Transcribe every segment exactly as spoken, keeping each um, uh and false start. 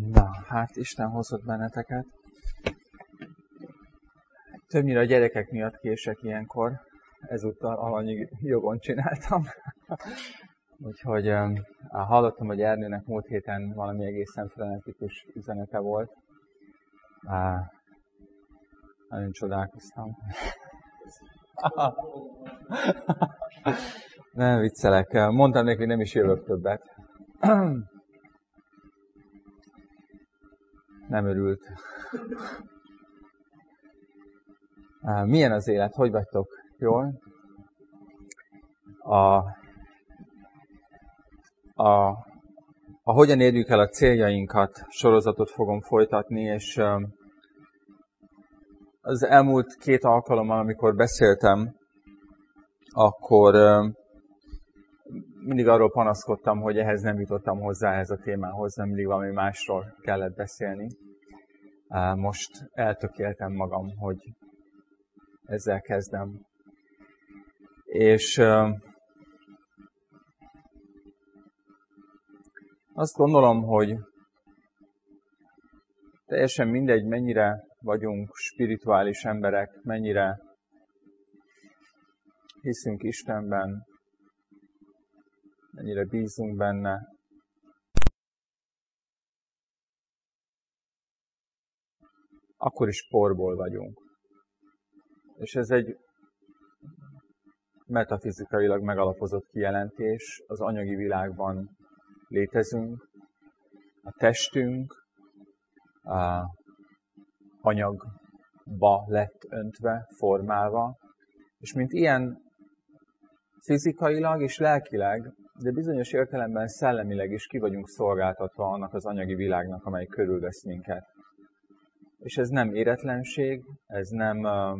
Na, hát Isten hozott benneteket. Többnyire a gyerekek miatt kések ilyenkor. Ezúttal alanyi jogon csináltam. Úgyhogy um, hallottam, hogy Ernőnek múlt héten valami egészen frenetikus üzenete volt. Uh, nagyon csodálkoztam. Nem viccelek. Mondtam neki, hogy nem is jövök többet. Nem örült. Milyen az élet? Hogy vagytok? Jól? A, a, a hogyan érjük el a céljainkat sorozatot fogom folytatni, és az elmúlt két alkalommal, amikor beszéltem, akkor mindig arról panaszkodtam, hogy ehhez nem jutottam hozzá, ehhez a témához, nem mindig valami másról kellett beszélni. Most eltökéltem magam, hogy ezzel kezdem. És azt gondolom, hogy teljesen mindegy, mennyire vagyunk spirituális emberek, mennyire hiszünk Istenben, mennyire bízunk benne. Akkor is porból vagyunk. És ez egy metafizikailag megalapozott kijelentés. Az anyagi világban létezünk. A testünk a anyagba lett öntve, formálva. És mint ilyen fizikailag és lelkileg, de bizonyos értelemben szellemileg is ki vagyunk szolgáltatva annak az anyagi világnak, amely körülvesz minket. És ez nem éretlenség, ez nem uh,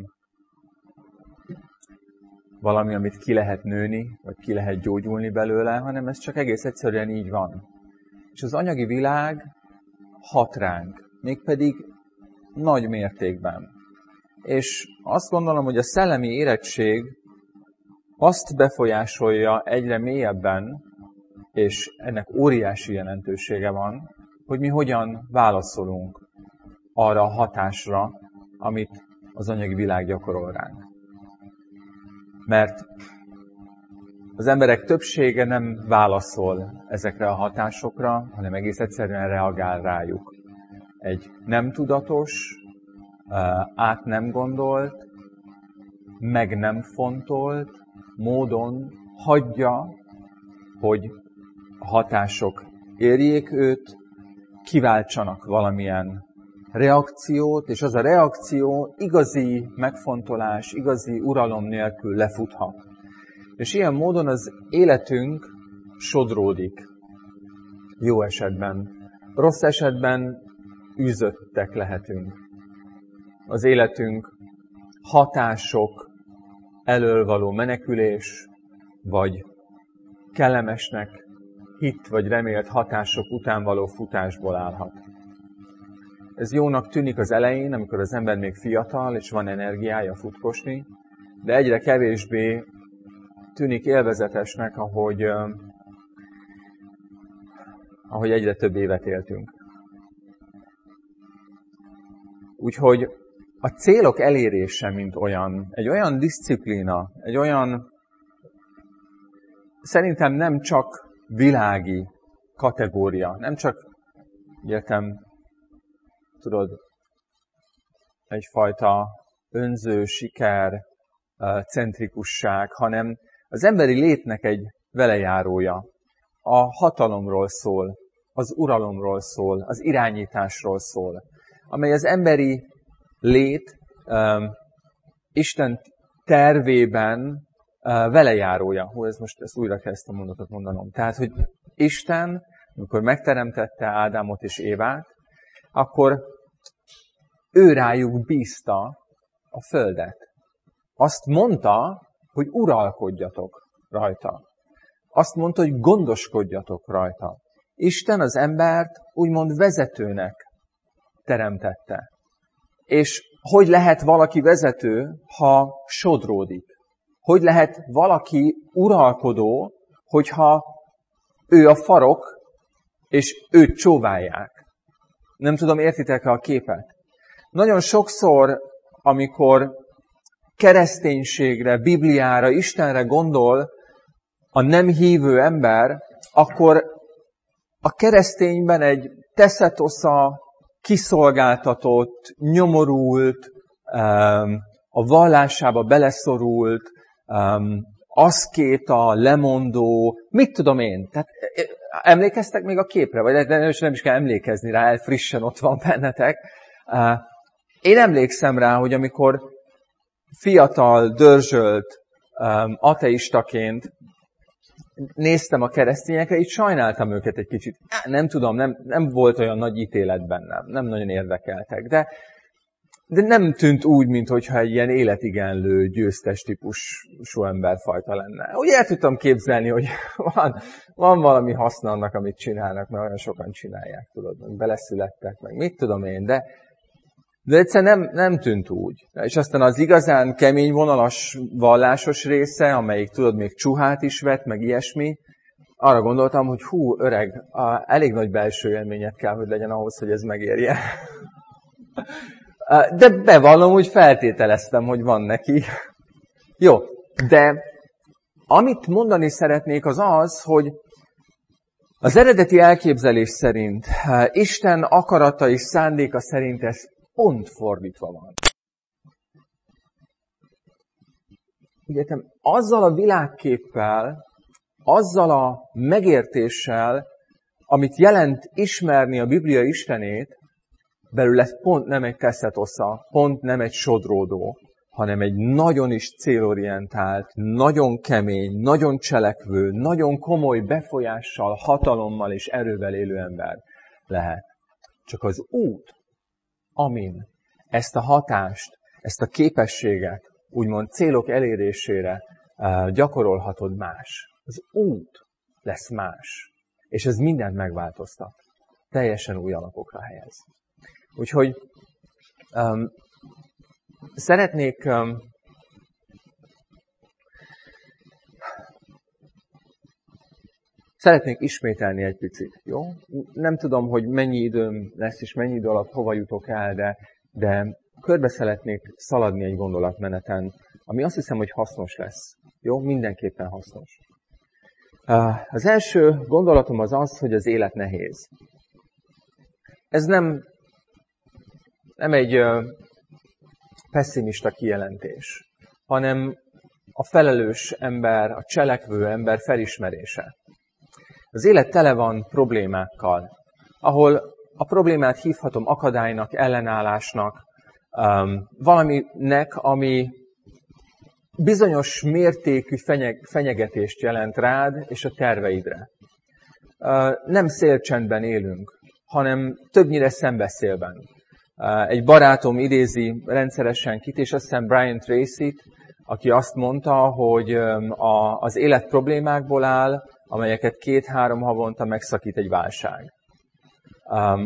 valami, amit ki lehet nőni, vagy ki lehet gyógyulni belőle, hanem ez csak egész egyszerűen így van. És az anyagi világ hat ránk, mégpedig nagy mértékben. És azt gondolom, hogy a szellemi érettség azt befolyásolja egyre mélyebben, és ennek óriási jelentősége van, hogy mi hogyan válaszolunk arra a hatásra, amit az anyagi világ gyakorol ránk. Mert az emberek többsége nem válaszol ezekre a hatásokra, hanem egész egyszerűen reagál rájuk. Egy nem tudatos, át nem gondolt, meg nem fontolt módon hagyja, hogy a hatások érjék őt, kiváltsanak valamilyen reakciót, és az a reakció igazi megfontolás, igazi uralom nélkül lefuthat. És ilyen módon az életünk sodródik. Jó esetben. Rossz esetben űzöttek lehetünk. Az életünk hatások elől való menekülés, vagy kellemesnek hitt vagy remélt hatások után való futásból állhat. Ez jónak tűnik az elején, amikor az ember még fiatal, és van energiája futkosni, de egyre kevésbé tűnik élvezetesnek, ahogy, uh, ahogy egyre több évet éltünk. Úgyhogy a célok elérése, mint olyan, egy olyan diszciplína, egy olyan, szerintem nem csak világi kategória, nem csak, értem, tudod, egyfajta önző, siker, centrikusság, hanem az emberi létnek egy velejárója. A hatalomról szól, az uralomról szól, az irányításról szól, amely az emberi lét um, Isten tervében uh, velejárója. Hú, ez most ezt újra kell ezt a mondatot mondanom. Tehát, hogy Isten, amikor megteremtette Ádámot és Évát, akkor ő rájuk bízta a földet. Azt mondta, hogy uralkodjatok rajta. Azt mondta, hogy gondoskodjatok rajta. Isten az embert úgymond vezetőnek teremtette. És hogy lehet valaki vezető, ha sodródik? Hogy lehet valaki uralkodó, hogyha ő a farok, és őt csóválják? Nem tudom, értitek-e a képet? Nagyon sokszor, amikor kereszténységre, Bibliára, Istenre gondol a nem hívő ember, akkor a keresztényben egy teszetosza, kiszolgáltatott, nyomorult, a vallásába beleszorult, aszkéta, lemondó, mit tudom én. Tehát emlékeztek még a képre? Vagy nem is kell emlékezni rá, frissen ott van bennetek. Én emlékszem rá, hogy amikor fiatal, dörzsölt, ateistaként néztem a keresztényekre, így sajnáltam őket egy kicsit. Nem tudom, nem, nem volt olyan nagy ítélet bennem, nem nagyon érdekeltek, de, de nem tűnt úgy, mintha egy ilyen életigenlő, győztes típusú emberfajta lenne. Úgy el tudtam képzelni, hogy van, van valami haszna annak, amit csinálnak, mert olyan sokan csinálják, tudod, meg beleszülettek, meg mit tudom én, de De egyszerűen nem, nem tűnt úgy. És aztán az igazán kemény vonalas vallásos része, amelyik tudod, még csuhát is vett, meg ilyesmi, arra gondoltam, hogy hú, öreg, a, elég nagy belső élményed kell, hogy legyen ahhoz, hogy ez megérje. De bevallom, hogy feltételeztem, hogy van neki. Jó, de amit mondani szeretnék az az, hogy az eredeti elképzelés szerint, Isten akarata és szándéka szerint ez pont fordítva van. Egyetem, azzal a világképpel, azzal a megértéssel, amit jelent ismerni a Biblia Istenét, belőle pont nem egy teszetosza, pont nem egy sodródó, hanem egy nagyon is célorientált, nagyon kemény, nagyon cselekvő, nagyon komoly befolyással, hatalommal és erővel élő ember lehet. Csak az út, amin ezt a hatást, ezt a képességet, úgymond célok elérésére uh, gyakorolhatod más. Az út lesz más. És ez mindent megváltoztat. Teljesen új alapokra helyez. Úgyhogy um, szeretnék um, Szeretnék ismételni egy picit, jó? Nem tudom, hogy mennyi időm lesz, és mennyi idő alatt hova jutok el, de, de körbe szeretnék szaladni egy gondolatmeneten, ami azt hiszem, hogy hasznos lesz. Jó? Mindenképpen hasznos. Az első gondolatom az az, hogy az élet nehéz. Ez nem, nem egy pesszimista kijelentés, hanem a felelős ember, a cselekvő ember felismerése. Az élet tele van problémákkal, ahol a problémát hívhatom akadálynak, ellenállásnak, um, valaminek, ami bizonyos mértékű fenyeg, fenyegetést jelent rád és a terveidre. Uh, nem szélcsendben élünk, hanem többnyire szembeszélben. Uh, egy barátom idézi rendszeresen kit, és azt hiszem Brian Tracy-t, aki azt mondta, hogy um, a, az élet problémákból áll, amelyeket két-három havonta megszakít egy válság. Um,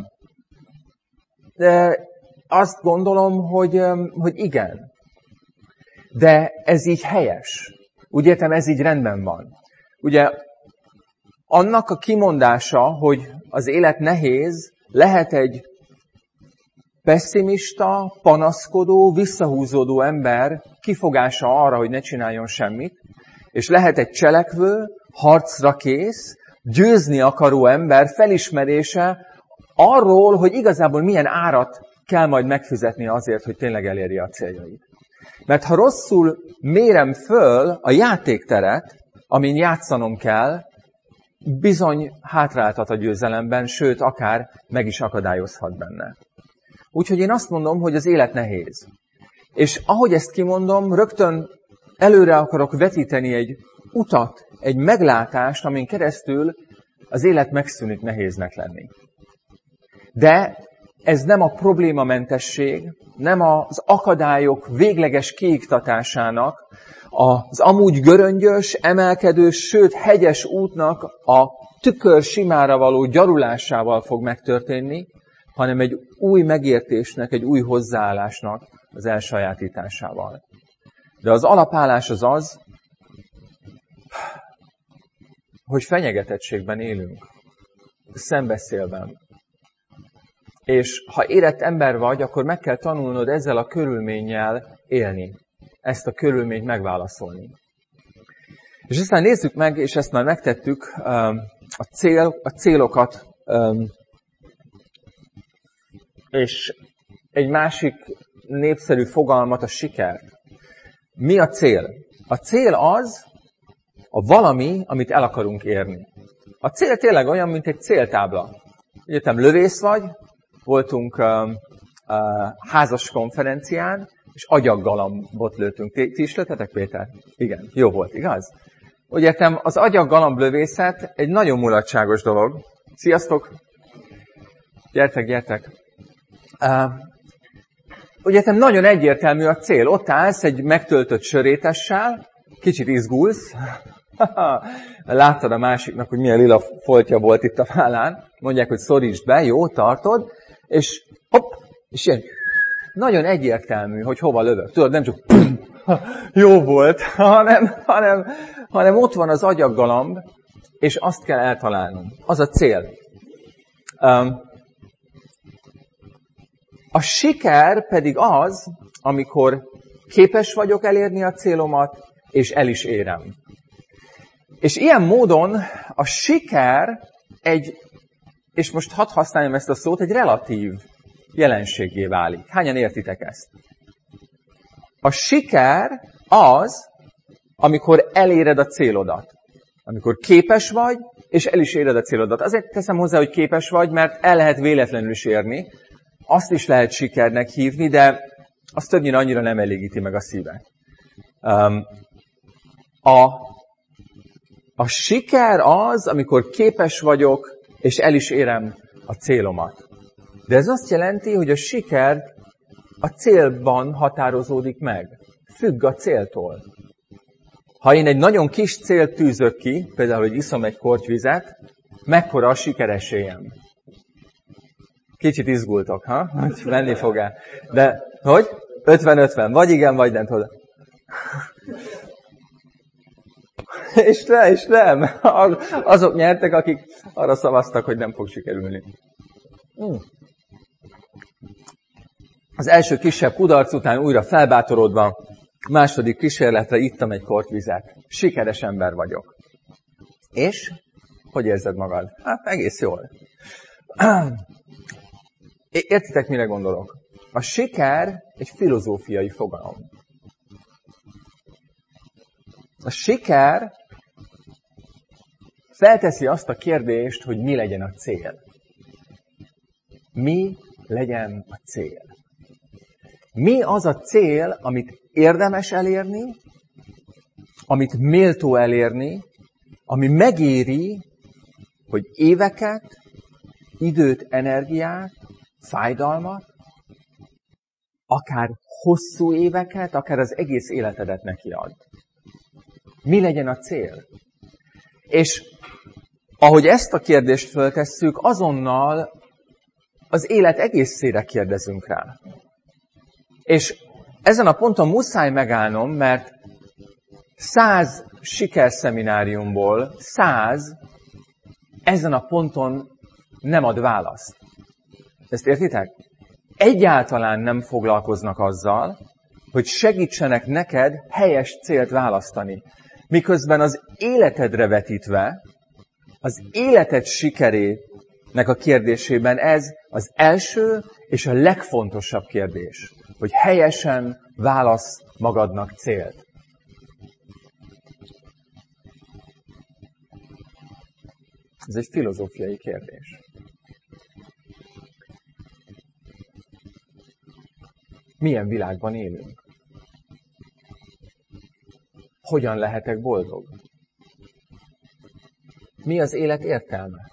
de azt gondolom, hogy, um, hogy igen. De ez így helyes. Úgy értem, ez így rendben van. Ugye annak a kimondása, hogy az élet nehéz, lehet egy pesszimista, panaszkodó, visszahúzódó ember kifogása arra, hogy ne csináljon semmit, és lehet egy cselekvő, harcra kész, győzni akaró ember felismerése arról, hogy igazából milyen árat kell majd megfizetni azért, hogy tényleg elérje a céljait. Mert ha rosszul mérem föl a játékteret, amin játszanom kell, bizony hátráltat a győzelemben, sőt, akár meg is akadályozhat benne. Úgyhogy én azt mondom, hogy az élet nehéz. És ahogy ezt kimondom, rögtön előre akarok vetíteni egy utat, egy meglátást, amin keresztül az élet megszűnik nehéznek lenni. De ez nem a problémamentesség, nem az akadályok végleges kiiktatásának, az amúgy göröngyös, emelkedős, sőt hegyes útnak a tükör simára való gyarulásával fog megtörténni, hanem egy új megértésnek, egy új hozzáállásnak az elsajátításával. De az alapállás az az, hogy fenyegetettségben élünk, szembeszélben. És ha érett ember vagy, akkor meg kell tanulnod ezzel a körülménnyel élni. Ezt a körülményt megválaszolni. És aztán nézzük meg, és ezt már megtettük, a, cél, a célokat, és egy másik népszerű fogalmat, a sikert. Mi a cél? A cél az a valami, amit el akarunk érni. A cél tényleg olyan, mint egy céltábla. Egyetem lövész vagy, voltunk uh, uh, házas konferencián, és agyaggalambot lőttünk. Ti, ti is lőttetek, Péter? Igen, jó volt, igaz? Úgy értem, az agyaggalamblövészet egy nagyon mulatságos dolog. Sziasztok! Gyertek, gyertek! Uh, úgy értem, nagyon egyértelmű a cél. Ott állsz egy megtöltött sörétessel, kicsit izgulsz, láttad a másiknak, hogy milyen lila foltja volt itt a vállán, mondják, hogy szorítsd be, jó, tartod, és hopp, és ilyen nagyon egyértelmű, hogy hova lövök. Tudod, nem csak jó volt, hanem, hanem, hanem ott van az agyaggalamb, és azt kell eltalálnunk. Az a cél. A siker pedig az, amikor képes vagyok elérni a célomat, és el is érem. És ilyen módon a siker egy, és most hadd használjam ezt a szót, egy relatív jelenséggé válik. Hányan értitek ezt? A siker az, amikor eléred a célodat. Amikor képes vagy, és el is éred a célodat. Azért teszem hozzá, hogy képes vagy, mert el lehet véletlenül is érni. Azt is lehet sikernek hívni, de az többnyire annyira nem elégíti meg a szívet. Um, a, a siker az, amikor képes vagyok, és el is érem a célomat. De ez azt jelenti, hogy a siker a célban határozódik meg. Függ a céltól. Ha én egy nagyon kis célt tűzök ki, például, hogy iszom egy kortyvizet, mekkora a sikeresélyem? Kicsit izgultok, ha? Hogy menni fog el. De, hogy? ötven-ötven. Vagy igen, vagy nem tudod. És ne, és nem. Azok nyertek, akik arra szavaztak, hogy nem fog sikerülni. Az első kisebb kudarc után újra felbátorodva, második kísérletre ittam egy kortyvizet. Sikeres ember vagyok. És? Hogy érzed magad? Hát egész jól. Értitek, mire gondolok? A siker egy filozófiai fogalom. A siker felteszi azt a kérdést, hogy mi legyen a cél. Mi legyen a cél? Mi az a cél, amit érdemes elérni, amit méltó elérni, ami megéri, hogy éveket, időt, energiát, fájdalmat, akár hosszú éveket, akár az egész életedet nekiad. Mi legyen a cél? És ahogy ezt a kérdést föltesszük, azonnal az élet egészére kérdezünk rá. És ezen a ponton muszáj megállnom, mert száz sikerszemináriumból száz ezen a ponton nem ad választ. Ezt értitek? Egyáltalán nem foglalkoznak azzal, hogy segítsenek neked helyes célt választani. Miközben az életedre vetítve, az életed sikerének a kérdésében ez az első és a legfontosabb kérdés, hogy helyesen válasz magadnak célt. Ez egy filozófiai kérdés. Milyen világban élünk? Hogyan lehetek boldog? Mi az élet értelme?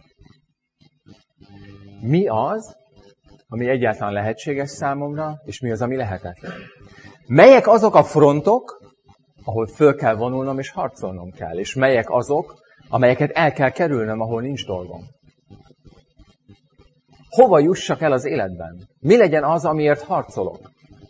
Mi az, ami egyáltalán lehetséges számomra, és mi az, ami lehetetlen? Melyek azok a frontok, ahol föl kell vonulnom és harcolnom kell, és melyek azok, amelyeket el kell kerülnöm, ahol nincs dolgom? Hova jussak el az életben? Mi legyen az, amiért harcolok?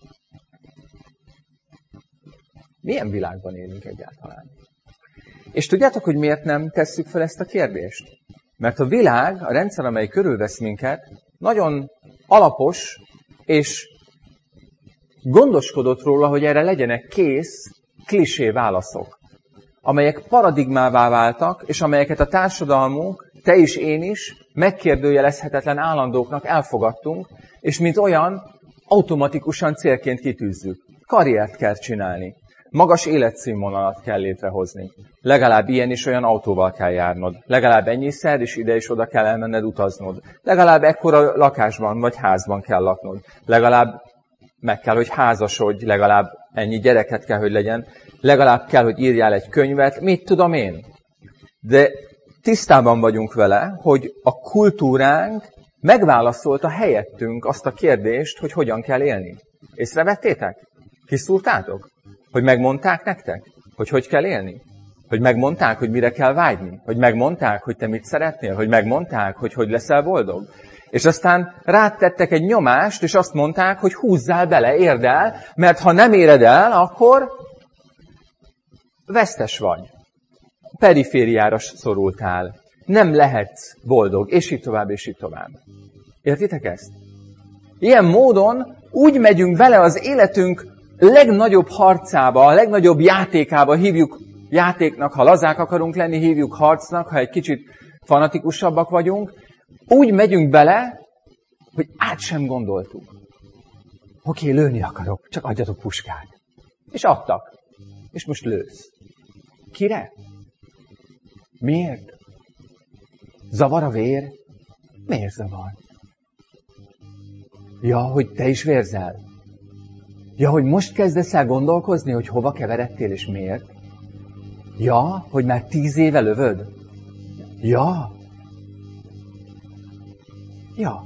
Milyen világban élünk egyáltalán? És tudjátok, hogy miért nem tesszük fel ezt a kérdést? Mert a világ, a rendszer, amely körülvesz minket, nagyon alapos, és gondoskodott róla, hogy erre legyenek kész, klisé válaszok, amelyek paradigmává váltak, és amelyeket a társadalmunk, te is, én is, megkérdőjelezhetetlen állandóknak elfogadtunk, és mint olyan, automatikusan célként kitűzzük. Karriert kell csinálni. Magas életszínvonalat kell létrehozni. Legalább ilyen is olyan autóval kell járnod. Legalább ennyiszer is ide és oda kell elmenned utaznod. Legalább ekkora lakásban vagy házban kell laknod. Legalább meg kell, hogy házasodj, legalább ennyi gyereket kell, hogy legyen. Legalább kell, hogy írjál egy könyvet. Mit tudom én? De tisztában vagyunk vele, hogy a kultúránk megválaszolta helyettünk azt a kérdést, hogy hogyan kell élni. Észrevettétek? Kiszúrtátok? Hogy megmondták nektek? Hogy hogy kell élni? Hogy megmondták, hogy mire kell vágyni? Hogy megmondták, hogy te mit szeretnél? Hogy megmondták, hogy hogy leszel boldog? És aztán rád tettek egy nyomást, és azt mondták, hogy húzzál bele, érd el, mert ha nem éred el, akkor vesztes vagy. Perifériára szorultál. Nem lehetsz boldog, és így tovább, és így tovább. Értitek ezt? Ilyen módon úgy megyünk bele az életünk legnagyobb harcába, a legnagyobb játékába, hívjuk játéknak, ha lazák akarunk lenni, hívjuk harcnak, ha egy kicsit fanatikusabbak vagyunk, úgy megyünk bele, hogy át sem gondoltuk. Oké, okay, lőni akarok, csak adjatok puskát. És adtak. És most lősz. Kire? Miért? Zavar a vér? Miért zavar? Ja, hogy te is vérzel? Ja, hogy most kezdesz el gondolkozni, hogy hova keveredtél és miért? Ja, hogy már tíz éve lövöd? Ja. Ja.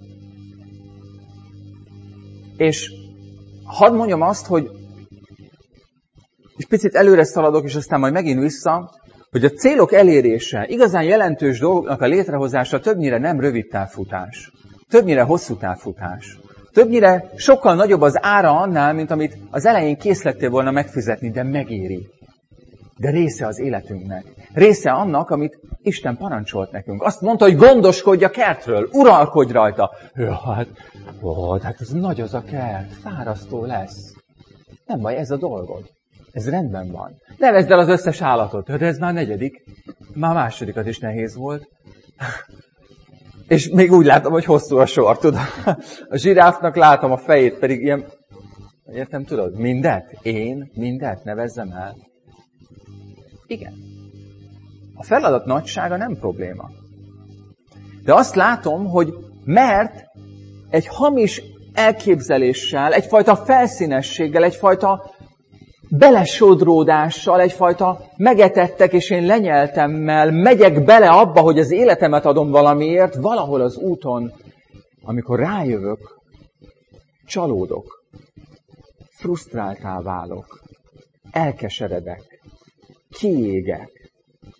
És hadd mondjam azt, hogy és picit előre szaladok, és aztán majd megint vissza, hogy a célok elérése, igazán jelentős dolgoknak a létrehozása többnyire nem rövid távfutás. Többnyire hosszú távfutás. Többnyire sokkal nagyobb az ára annál, mint amit az elején kész lettél volna megfizetni, de megéri. De része az életünknek. Része annak, amit Isten parancsolt nekünk. Azt mondta, hogy gondoskodj a kertről, uralkodj rajta. Ja, hát, ó, hát ez nagy az a kert, fárasztó lesz. Nem baj, ez a dolgod. Ez rendben van. Nevezd el az összes állatot. De ez már negyedik. Már másodikat is nehéz volt. És még úgy látom, hogy hosszú a sor, tudod. A zsiráfnak látom a fejét, pedig ilyen... Értem, tudod? Mindet? Én? Mindet? Nevezzem el? Igen. A feladat nagysága nem probléma. De azt látom, hogy mert egy hamis elképzeléssel, egyfajta felszínességgel, egyfajta belesodródással, egyfajta megetettek, és én lenyeltemmel megyek bele abba, hogy az életemet adom valamiért, valahol az úton, amikor rájövök, csalódok, frusztráltá válok, elkeseredek, kiégek,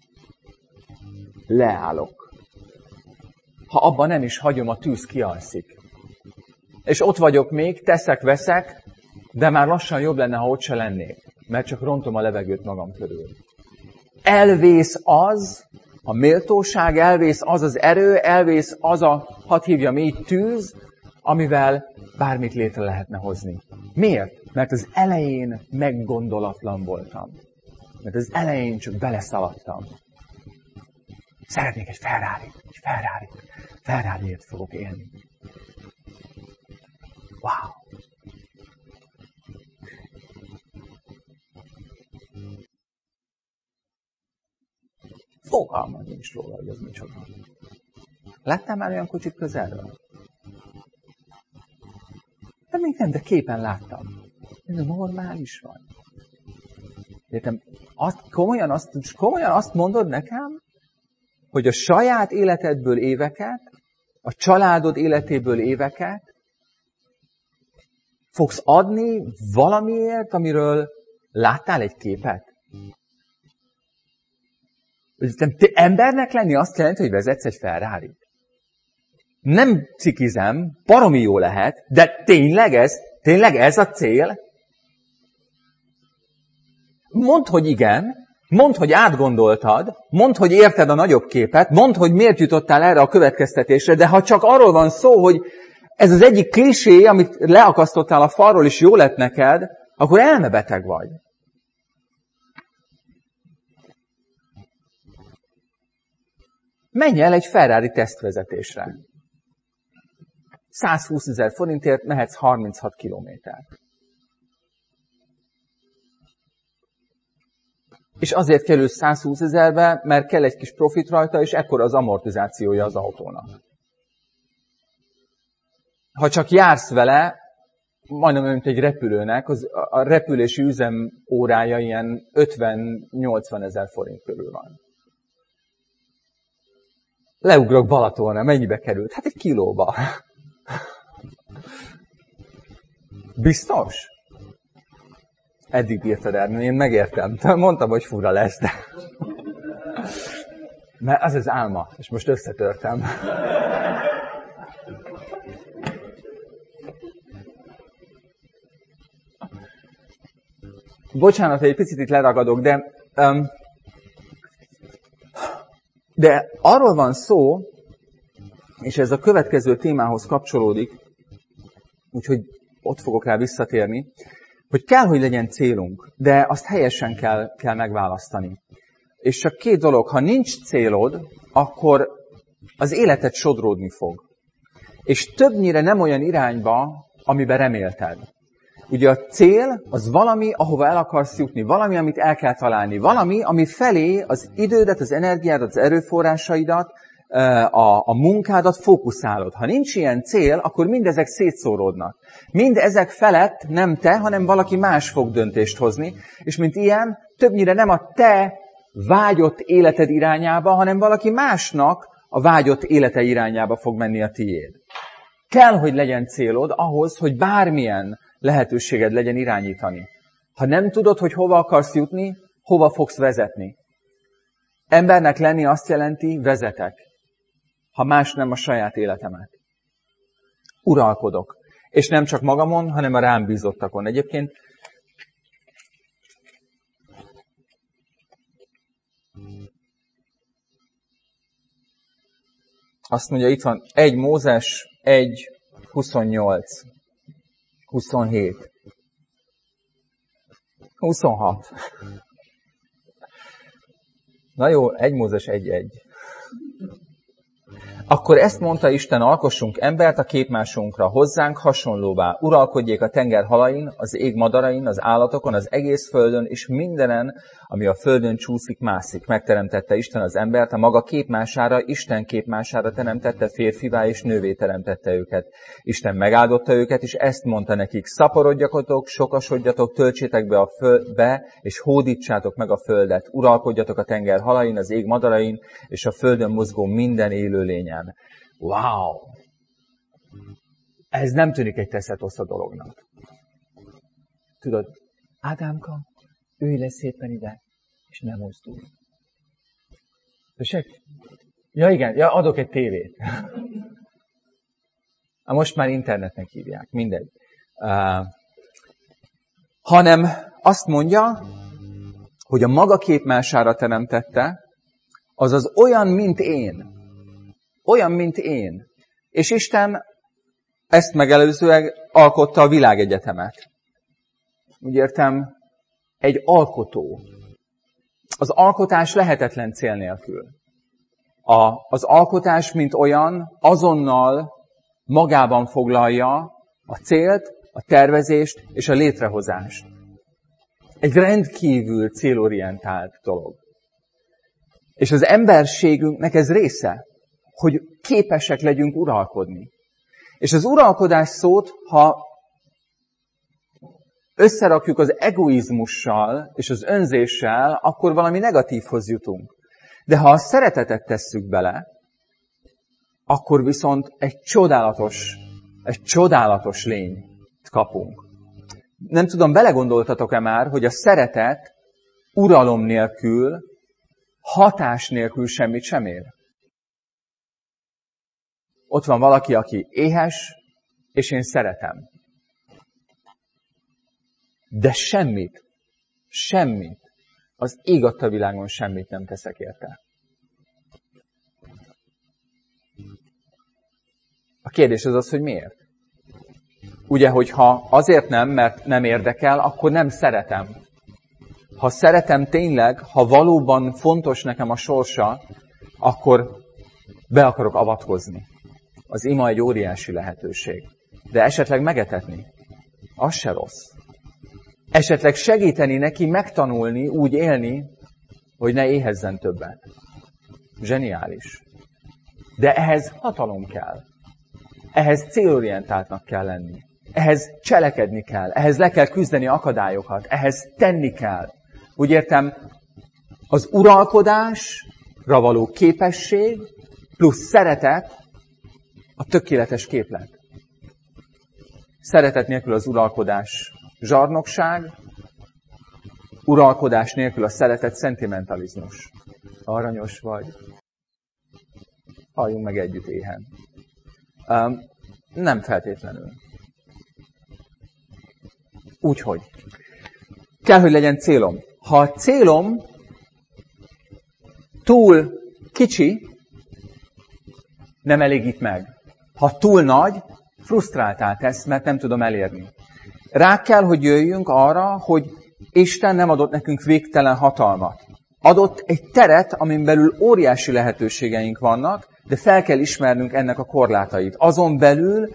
leállok. Ha abban nem is hagyom, a tűz kialszik. És ott vagyok még, teszek, veszek, de már lassan jobb lenne, ha ott se lennék, mert csak rontom a levegőt magam körül. Elvész az, a méltóság, elvész az az erő, elvész az a, hadd hívjam így, tűz, amivel bármit létre lehetne hozni. Miért? Mert az elején meggondolatlan voltam. Mert az elején csak beleszaladtam. Szeretnék egy Ferrari, egy Ferrari, Ferrariért fogok élni. Wow! Fogalmam nincs róla, hogy ez micsoda. Láttál már olyan kocsit közelről? De még nem, de képen láttam. Ez normális van. Értem, azt, komolyan, azt, komolyan azt mondod nekem, hogy a saját életedből éveket, a családod életéből éveket fogsz adni valamiért, amiről láttál egy képet? Te embernek lenni azt jelenti, hogy vezetsz egy Ferrarit. Nem cikizem, baromi jó lehet, de tényleg ez, tényleg ez a cél? Mondd, hogy igen, mondd, hogy átgondoltad, mondd, hogy érted a nagyobb képet, mondd, hogy miért jutottál erre a következtetésre, de ha csak arról van szó, hogy ez az egyik klisé, amit leakasztottál a falról, és jó lett neked, akkor elmebeteg vagy. Menj el egy Ferrari tesztvezetésre. százhúszezer forintért mehetsz harminchat kilométert. És azért kerül százhúszezerbe, mert kell egy kis profit rajta, és ekkora az amortizációja az autónak. Ha csak jársz vele, majdnem olyan, mint egy repülőnek, az, a repülési üzem órája ilyen ötven-nyolcvan ezer forint körül van. Leugrok Balatonra, mennyibe került? Hát egy kilóba. Biztos? Eddig bírtad el, én megértem. Mondtam, hogy fura lesz, de... Mert az az álma, és most összetörtem. Bocsánat, egy picit itt leragadok, de... Um, de arról van szó, és ez a következő témához kapcsolódik, úgyhogy ott fogok rá visszatérni, hogy kell, hogy legyen célunk, de azt helyesen kell, kell megválasztani. És csak két dolog, ha nincs célod, akkor az életed sodródni fog. És többnyire nem olyan irányba, amiben remélted. Ugye a cél az valami, ahova el akarsz jutni, valami, amit el kell találni, valami, ami felé az idődet, az energiádat, az erőforrásaidat, a, a munkádat fókuszálod. Ha nincs ilyen cél, akkor mindezek szétszóródnak. Mind ezek felett nem te, hanem valaki más fog döntést hozni, és mint ilyen, többnyire nem a te vágyott életed irányába, hanem valaki másnak a vágyott élete irányába fog menni a tiéd. Kell, hogy legyen célod ahhoz, hogy bármilyen lehetőséged legyen irányítani. Ha nem tudod, hogy hova akarsz jutni, hova fogsz vezetni. Embernek lenni azt jelenti, vezetek. Ha más nem, a saját életemet. Uralkodok. És nem csak magamon, hanem a rám bízottakon. Egyébként azt mondja, itt van egy Mózes, egy huszonnyolc, huszonhét, huszonhat. Na jó, egy Mózes, egy, egy. Akkor ezt mondta Isten, alkossunk embert a képmásunkra, hozzánk hasonlóvá, uralkodjék a tenger halain, az ég madarain, az állatokon, az egész földön, és mindenen, ami a földön csúszik, mászik. Megteremtette Isten az embert, a maga képmására, Isten képmására teremtette, férfivá és nővé teremtette őket. Isten megáldotta őket, és ezt mondta nekik, szaporodjatok, sokasodjatok, töltsétek be a földbe, és hódítsátok meg a földet. Uralkodjatok a tenger halain, az ég madarain, és a földön mozgó minden élőlényen. Wow! Ez nem tűnik egy teszetosz a dolognak. Tudod, Ádámka, ülj le szépen ide, és ne mozdulj. Tessék? Ja igen, ja, adok egy tévét. Most már internetnek hívják, mindegy. Uh, hanem azt mondja, hogy a maga képmására teremtette, azaz olyan, mint én. Olyan, mint én. És Isten ezt megelőzően alkotta a világegyetemet. Úgy értem, egy alkotó. Az alkotás lehetetlen cél nélkül. A, az alkotás, mint olyan, azonnal magában foglalja a célt, a tervezést és a létrehozást. Egy rendkívül célorientált dolog. És az emberségünknek ez része, hogy képesek legyünk uralkodni. És az uralkodás szót, ha összerakjuk az egoizmussal és az önzéssel, akkor valami negatívhoz jutunk. De ha a szeretetet tesszük bele, akkor viszont egy csodálatos, egy csodálatos lényt kapunk. Nem tudom, belegondoltatok-e már, hogy a szeretet uralom nélkül, hatás nélkül semmit sem ér? Ott van valaki, aki éhes, és én szeretem. De semmit, semmit, az ég adta világon semmit nem teszek érte. A kérdés az az, hogy miért? Ugye, hogyha azért nem, mert nem érdekel, akkor nem szeretem. Ha szeretem tényleg, ha valóban fontos nekem a sorsa, akkor be akarok avatkozni. Az ima egy óriási lehetőség. De esetleg megetetni, az se rossz. Esetleg segíteni neki megtanulni, úgy élni, hogy ne éhezzen többet. Zseniális. De ehhez hatalom kell. Ehhez célorientáltnak kell lenni. Ehhez cselekedni kell. Ehhez le kell küzdeni akadályokat. Ehhez tenni kell. Úgy értem, az uralkodásra való képesség plusz szeretet a tökéletes képlet. Szeretet nélkül az uralkodás zsarnokság, uralkodás nélkül a szeretet szentimentalizmus. Aranyos vagy. Halljunk meg együtt éhen. Um, nem feltétlenül. Úgyhogy. Kell, hogy legyen célom. Ha a célom túl kicsi, nem elégít meg. Ha túl nagy, frusztráltá tesz, mert nem tudom elérni. Rá kell, hogy jöjjünk arra, hogy Isten nem adott nekünk végtelen hatalmat. Adott egy teret, amin belül óriási lehetőségeink vannak, de fel kell ismernünk ennek a korlátait. Azon belül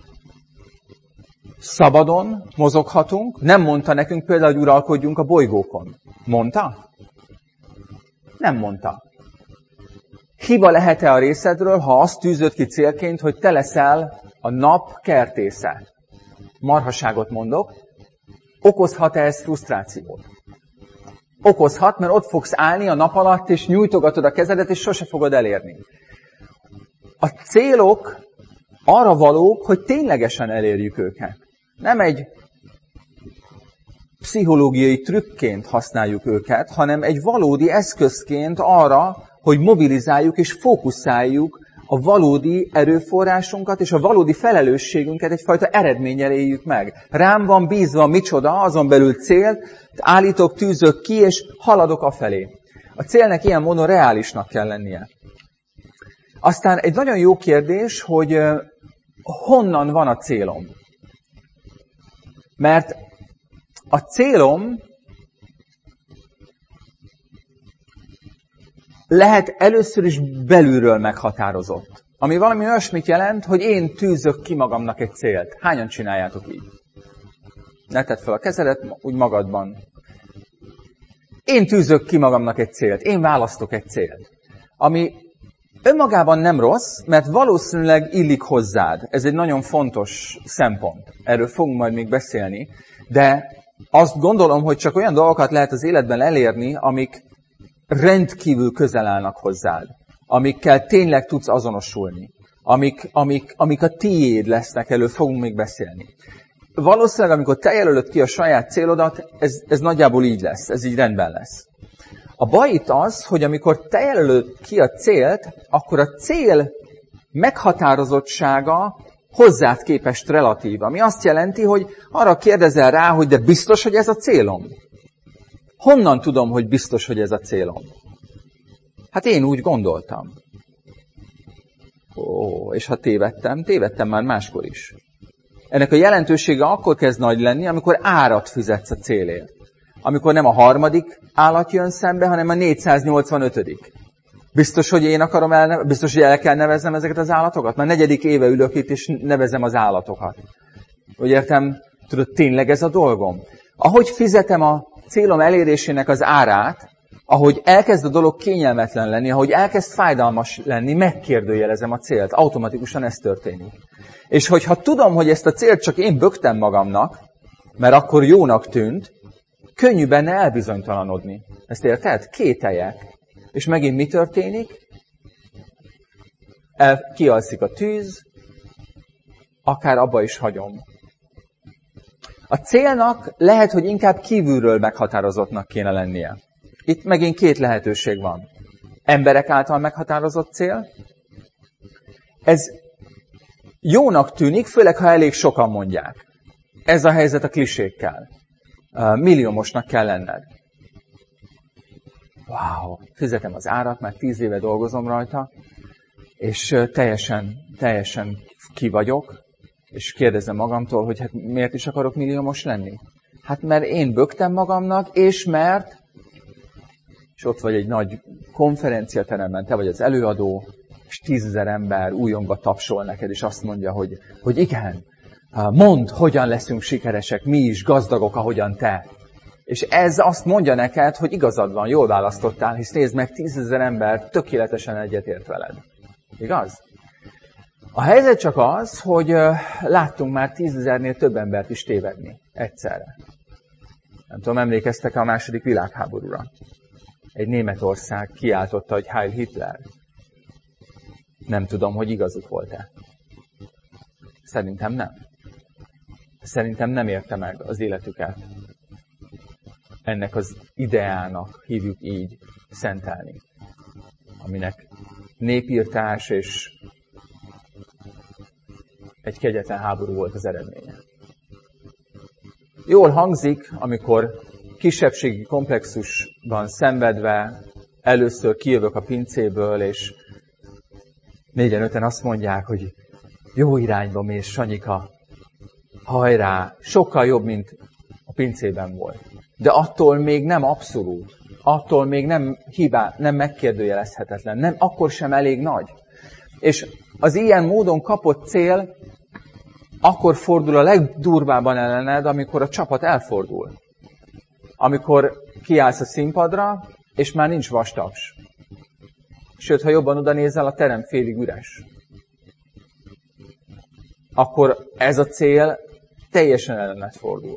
szabadon mozoghatunk. Nem mondta nekünk például, hogy uralkodjunk a bolygókon. Mondta? Nem mondta. Hiba lehet-e a részedről, ha azt tűzöd ki célként, hogy te leszel a nap kertésze? Marhaságot mondok. Okozhat-e ez frusztrációt? Okozhat, mert ott fogsz állni a nap alatt, és nyújtogatod a kezedet, és sose fogod elérni. A célok arra valók, hogy ténylegesen elérjük őket. Nem egy pszichológiai trükként használjuk őket, hanem egy valódi eszközként arra, hogy mobilizáljuk és fókuszáljuk a valódi erőforrásunkat és a valódi felelősségünket egyfajta eredménnyel éljük meg. Rám van bízva micsoda, azon belül célt, állítok, tűzök ki, és haladok afelé. A célnek ilyen módon reálisnak kell lennie. Aztán egy nagyon jó kérdés, hogy honnan van a célom? Mert a célom lehet először is belülről meghatározott. Ami valami olyasmit jelent, hogy én tűzök ki magamnak egy célt. Hányan csináljátok így? Ne tedd fel a kezedet, úgy magadban. Én tűzök ki magamnak egy célt. Én választok egy célt. Ami önmagában nem rossz, mert valószínűleg illik hozzád. Ez egy nagyon fontos szempont. Erről fogunk majd még beszélni. De azt gondolom, hogy csak olyan dolgokat lehet az életben elérni, amik rendkívül közel állnak hozzád. Amikkel tényleg tudsz azonosulni. Amik, amik, amik a tiéd lesznek, elő fogunk még beszélni. Valószínűleg, amikor te jelölöd ki a saját célodat, ez, ez nagyjából így lesz, ez így rendben lesz. A baj itt az, hogy amikor te jelölöd ki a célt, akkor a cél meghatározottsága hozzád képest relatív. Ami azt jelenti, hogy arra kérdezel rá, hogy de biztos, hogy ez a célom? Honnan tudom, hogy biztos, hogy ez a célom? Hát én úgy gondoltam. Ó, és ha tévedtem, tévedtem már máskor is. Ennek a jelentősége akkor kezd nagy lenni, amikor árat fizetsz a célért. Amikor nem a harmadik állat jön szembe, hanem a négyszáznyolcvanötödik. Biztos, hogy én akarom el, biztos, hogy el kell neveznem ezeket az állatokat? Már negyedik éve ülök itt, és nevezem az állatokat. Hogy értem, tudod, tényleg ez a dolgom? Ahogy fizetem a célom elérésének az árát, ahogy elkezd a dolog kényelmetlen lenni, ahogy elkezd fájdalmas lenni, megkérdőjelezem a célt. Automatikusan ez történik. És hogyha tudom, hogy ezt a célt csak én böktem magamnak, mert akkor jónak tűnt, könnyű benne elbizonytalanodni. Ezt érted? Kételjek. És megint mi történik? El, kialszik a tűz, akár abba is hagyom. A célnak lehet, hogy inkább kívülről meghatározottnak kéne lennie. Itt megint két lehetőség van. Emberek által meghatározott cél. Ez jónak tűnik, főleg ha elég sokan mondják. Ez a helyzet a klisékkel. Milliómosnak kell lenned. Wow, fizetem az árat, már tíz éve dolgozom rajta, és teljesen, teljesen ki vagyok, És kérdezem magamtól, hogy hát miért is akarok milliómos lenni? Hát mert én böktem magamnak, és mert, és ott vagy egy nagy konferenciateremben, te vagy az előadó, és tízezer ember újongva tapsol neked, és azt mondja, hogy, hogy igen, mondd, hogyan leszünk sikeresek, mi is gazdagok, ahogyan te. És ez azt mondja neked, hogy igazad van, jól választottál, hisz nézd meg, tízezer ember tökéletesen egyetért veled. Igaz? A helyzet csak az, hogy láttunk már tízezernél több embert is tévedni egyszerre. Nem tudom, emlékeztek a második világháborúra. Egy Németország kiáltotta, hogy Heil Hitler. Nem tudom, hogy igazuk volt-e. Szerintem nem. Szerintem nem érte meg az életüket. Ennek az ideának hívjuk így szentelni. Aminek népírtás és egy kegyetlen háború volt az eredménye. Jól hangzik, amikor kisebbségi komplexusban szenvedve először kijövök a pincéből, és négyen-öten azt mondják, hogy jó irányba mész, Sanyika, hajrá, sokkal jobb, mint a pincében volt. De attól még nem abszolút, attól még nem hibá, nem megkérdőjelezhetetlen, nem, akkor sem elég nagy. És az ilyen módon kapott cél akkor fordul a legdurvábban ellened, amikor a csapat elfordul. Amikor kiállsz a színpadra, és már nincs vastaps. Sőt, ha jobban oda nézel, a terem félig üres. Akkor ez a cél teljesen ellened fordul.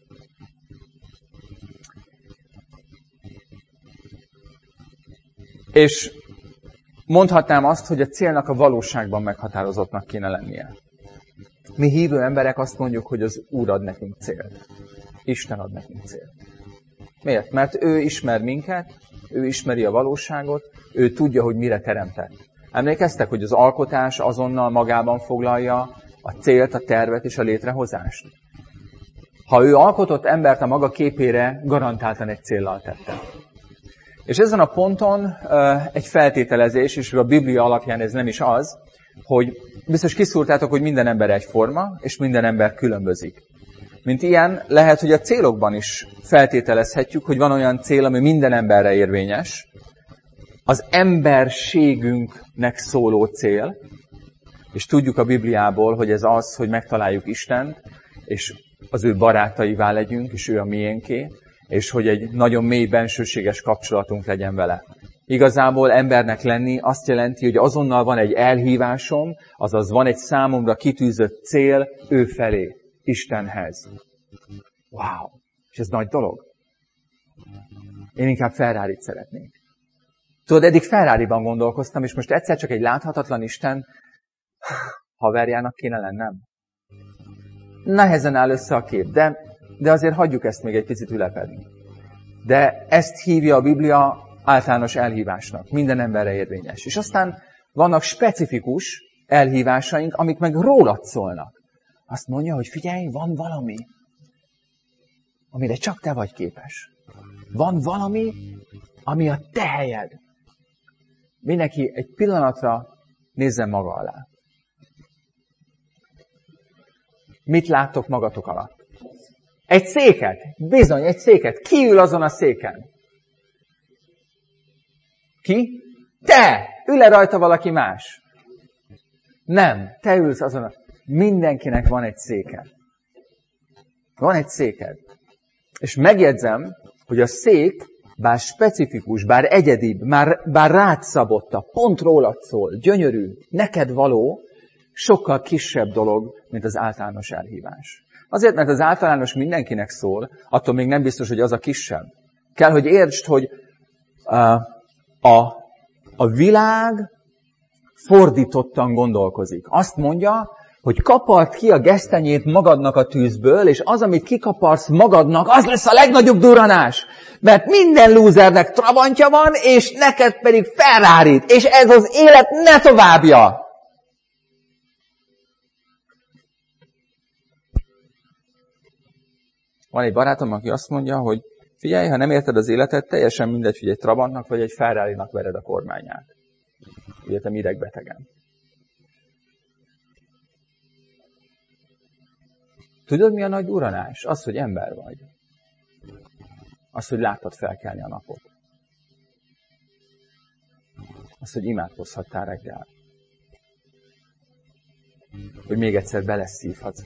És mondhatnám azt, hogy a célnak a valóságban meghatározottnak kéne lennie. Mi hívő emberek azt mondjuk, hogy az Úr ad nekünk célt. Isten ad nekünk célt. Miért? Mert ő ismer minket, ő ismeri a valóságot, ő tudja, hogy mire teremtett. Emlékeztek, hogy az alkotás azonnal magában foglalja a célt, a tervet és a létrehozást? Ha ő alkotott embert a maga képére, garantáltan egy céllal tette. És ezen a ponton uh, egy feltételezés, és a Biblia alapján ez nem is az, hogy biztos kiszúrtátok, hogy minden ember egyforma, és minden ember különbözik. Mint ilyen, lehet, hogy a célokban is feltételezhetjük, hogy van olyan cél, ami minden emberre érvényes, az emberségünknek szóló cél, és tudjuk a Bibliából, hogy ez az, hogy megtaláljuk Istent, és az ő barátaivá legyünk, és ő a miénké, és hogy egy nagyon mély bensőséges kapcsolatunk legyen vele. Igazából embernek lenni azt jelenti, hogy azonnal van egy elhívásom, azaz van egy számomra kitűzött cél ő felé, Istenhez. Wow! És ez nagy dolog. Én inkább Ferrarit szeretnék. Tudod, eddig Ferrariban gondolkoztam, és most egyszer csak egy láthatatlan Isten haverjának kéne lennem. Nehezen áll össze a kép, de, de azért hagyjuk ezt még egy picit ülepedni. De ezt hívja a Biblia általános elhívásnak, minden emberre érvényes. És aztán vannak specifikus elhívásaink, amik meg rólad szólnak. Azt mondja, hogy figyelj, van valami, amire csak te vagy képes. Van valami, ami a te helyed. Mindenki egy pillanatra nézzen maga alá. Mit láttok magatok alatt? Egy széket. Bizony, egy széket. Ki ül azon a széken? Ki? Te! Ül-e rajta valaki más? Nem. Te ülsz azon a... Mindenkinek van egy széke. Van egy széked. És megjegyzem, hogy a szék, bár specifikus, bár egyedibb, bár, bár rád szabotta, pont rólad szól, gyönyörű, neked való, sokkal kisebb dolog, mint az általános elhívás. Azért, mert az általános mindenkinek szól, attól még nem biztos, hogy az a kisebb. Kell, hogy értsd, hogy a, a, a világ fordítottan gondolkozik. Azt mondja, hogy kapart ki a gesztenyét magadnak a tűzből, és az, amit kikaparsz magadnak, az lesz a legnagyobb durranás. Mert minden lúzernek trabantja van, és neked pedig Ferrarit, és ez az élet ne továbbja. Van egy barátom, aki azt mondja, hogy figyelj, ha nem érted az életet, teljesen mindegy, hogy egy Trabantnak vagy egy Ferrarinak vered a kormányát. Ugye te idegbetegen. Tudod, mi a nagy duranás? Az, hogy ember vagy. Az, hogy láttad felkelni a napot. Az, hogy imádkozhattál reggel. Hogy még egyszer beleszívhatsz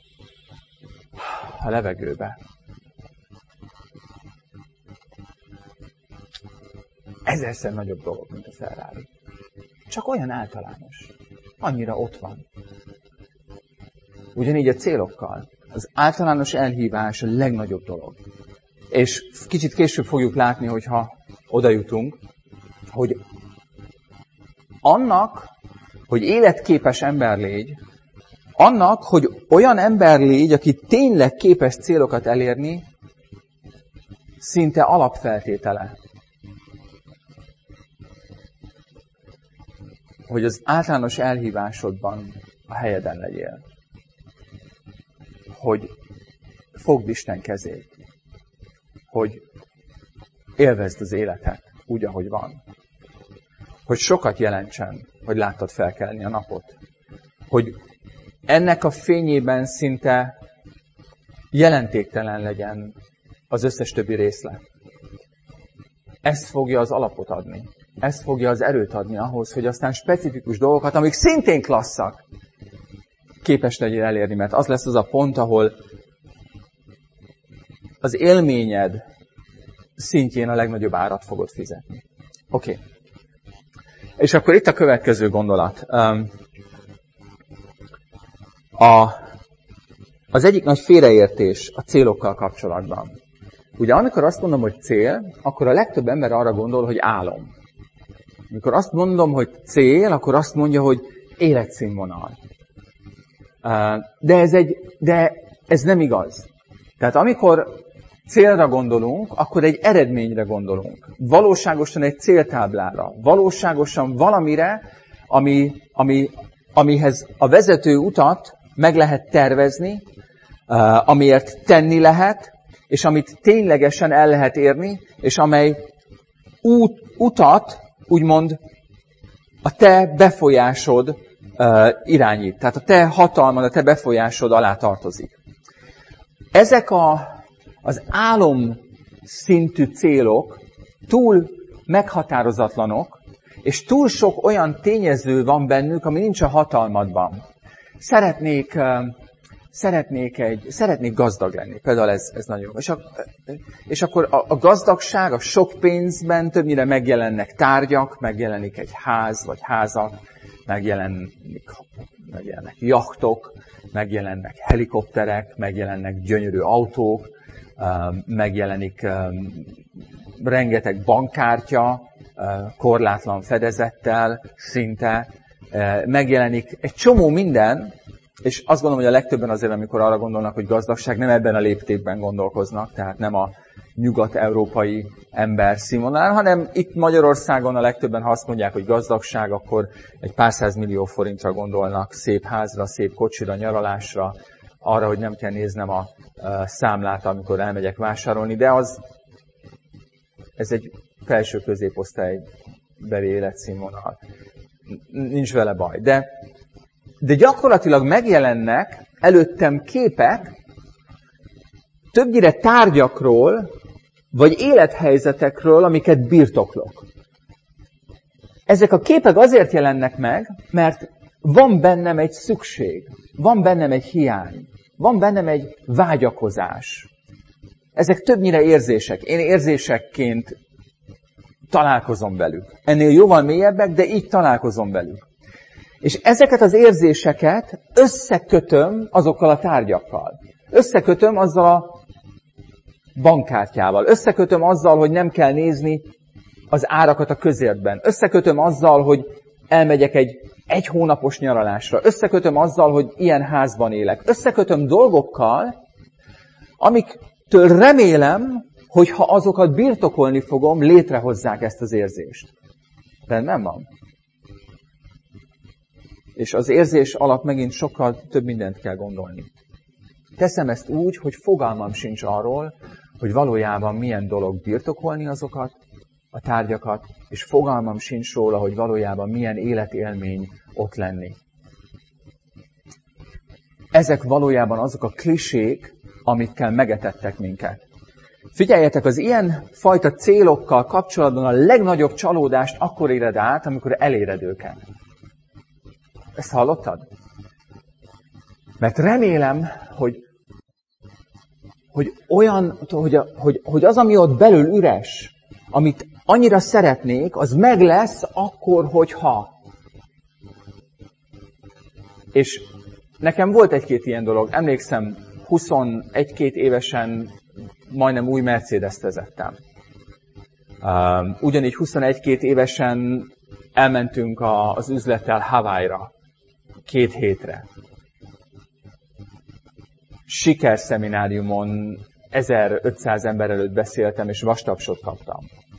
a levegőbe. Ezerszer nagyobb dolog, mint a Ferrari. Csak olyan általános. Annyira ott van. Ugyanígy a célokkal. Az általános elhívás a legnagyobb dolog. És kicsit később fogjuk látni, hogyha oda jutunk, hogy annak, hogy életképes ember légy, annak, hogy olyan ember légy, aki tényleg képes célokat elérni, szinte alapfeltétele, hogy az általános elhívásodban a helyeden legyél. Hogy fogd Isten kezét. Hogy élvezd az életet úgy, ahogy van. Hogy sokat jelentsen, hogy láttad felkelni a napot. Hogy ennek a fényében szinte jelentéktelen legyen az összes többi részlet. Ez fogja az alapot adni. Ez fogja az erőt adni ahhoz, hogy aztán specifikus dolgokat, amik szintén klasszak, képes legyél elérni, mert az lesz az a pont, ahol az élményed szintjén a legnagyobb árat fogod fizetni. Oké. Okay. És akkor itt a következő gondolat. A, az egyik nagy félreértés a célokkal kapcsolatban. Ugye amikor azt mondom, hogy cél, akkor a legtöbb ember arra gondol, hogy álom. Amikor azt mondom, hogy cél, akkor azt mondja, hogy életszínvonal. De ez, egy, de ez nem igaz. Tehát amikor célra gondolunk, akkor egy eredményre gondolunk. Valóságosan egy céltáblára. Valóságosan valamire, ami, ami, amihez a vezető utat meg lehet tervezni, amiért tenni lehet, és amit ténylegesen el lehet érni, és amely út, utat, úgymond a te befolyásod uh, irányít. Tehát a te hatalmad, a te befolyásod alá tartozik. Ezek a, az álom szintű célok túl meghatározatlanok, és túl sok olyan tényező van bennük, ami nincs a hatalmadban. Szeretnék, uh, szeretnék, egy, szeretnék gazdag lenni. Például ez, ez nagyon jó. És, a, és akkor a, a gazdagság, a sok pénzben többnyire megjelennek tárgyak, megjelenik egy ház, vagy házak, megjelennek, megjelennek jachtok, megjelennek helikopterek, megjelennek gyönyörű autók, megjelenik rengeteg bankkártya, korlátlan fedezettel szinte, megjelenik egy csomó minden, és azt gondolom, hogy a legtöbben azért, amikor arra gondolnak, hogy gazdagság, nem ebben a léptékben gondolkoznak, tehát nem a nyugat-európai ember színvonalán, hanem itt Magyarországon a legtöbben, ha azt mondják, hogy gazdagság, akkor egy pár százmillió forintra gondolnak, szép házra, szép kocsira, nyaralásra, arra, hogy nem kell néznem a számlát, amikor elmegyek vásárolni, de az, ez egy felső középosztály beli életszínvonal. Nincs vele baj. De, de gyakorlatilag megjelennek előttem képek, többnyire tárgyakról, vagy élethelyzetekről, amiket birtoklok. Ezek a képek azért jelennek meg, mert van bennem egy szükség, van bennem egy hiány, van bennem egy vágyakozás. Ezek többnyire érzések. Én érzésekként találkozom velük. Ennél jóval mélyebbek, de így találkozom velük. És ezeket az érzéseket összekötöm azokkal a tárgyakkal. Összekötöm azzal a bankkártyával. Összekötöm azzal, hogy nem kell nézni az árakat a közértben. Összekötöm azzal, hogy elmegyek egy egy hónapos nyaralásra. Összekötöm azzal, hogy ilyen házban élek. Összekötöm dolgokkal, amiktől remélem, hogy ha azokat birtokolni fogom, létrehozzák ezt az érzést. Rendben van? És az érzés alatt megint sokkal több mindent kell gondolni. Teszem ezt úgy, hogy fogalmam sincs arról, hogy valójában milyen dolog birtokolni azokat, a tárgyakat, és fogalmam sincs róla, hogy valójában milyen életélmény ott lenni. ezek valójában azok a klisék, amikkel megetettek minket. Figyeljetek, az ilyen fajta célokkal kapcsolatban a legnagyobb csalódást akkor éred át, amikor eléred őket. Ezt hallottad? Mert remélem, hogy, hogy, olyan, hogy, hogy, hogy az, ami ott belül üres, amit annyira szeretnék, az meg lesz akkor, hogyha. És nekem volt egy-két ilyen dolog. Emlékszem, huszonegy-két évesen majdnem új Mercedes-t vezettem. Ugyanígy huszonegy-két évesen elmentünk az üzlettel Hawaii-ra. Két hétre. Sikerszemináriumon ezerötszáz ember előtt beszéltem, és vastapsot kaptam.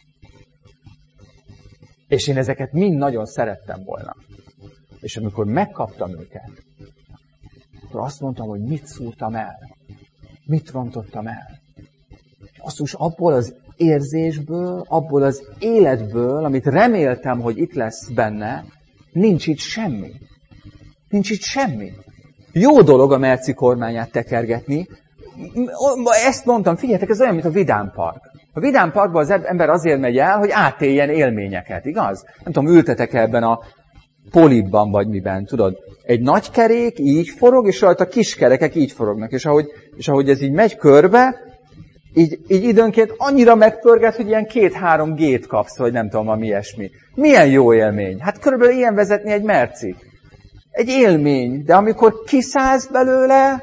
És én ezeket mind nagyon szerettem volna. És amikor megkaptam őket, akkor azt mondtam, hogy mit szúrtam el. Mit rontottam el. Basszus, abból az érzésből, abból az életből, amit reméltem, hogy itt lesz benne, nincs itt semmi. Nincs itt semmi. Jó dolog a Merci kormányát tekergetni. Ezt mondtam, figyeljetek, ez olyan, mint a Vidám Park. A Vidám Parkban az ember azért megy el, hogy átéljen élményeket, igaz? Nem tudom, ültetek ebben a polipban vagy miben, tudod? Egy nagy kerék így forog, és rajta kis kerekek így forognak. És ahogy, és ahogy ez így megy körbe, így, így időnként annyira megpörget, hogy ilyen két-három gét kapsz, vagy nem tudom, ami ilyesmi. Milyen jó élmény. Hát körülbelül ilyen vezetni egy Merci. Egy élmény, de amikor kiszállsz belőle,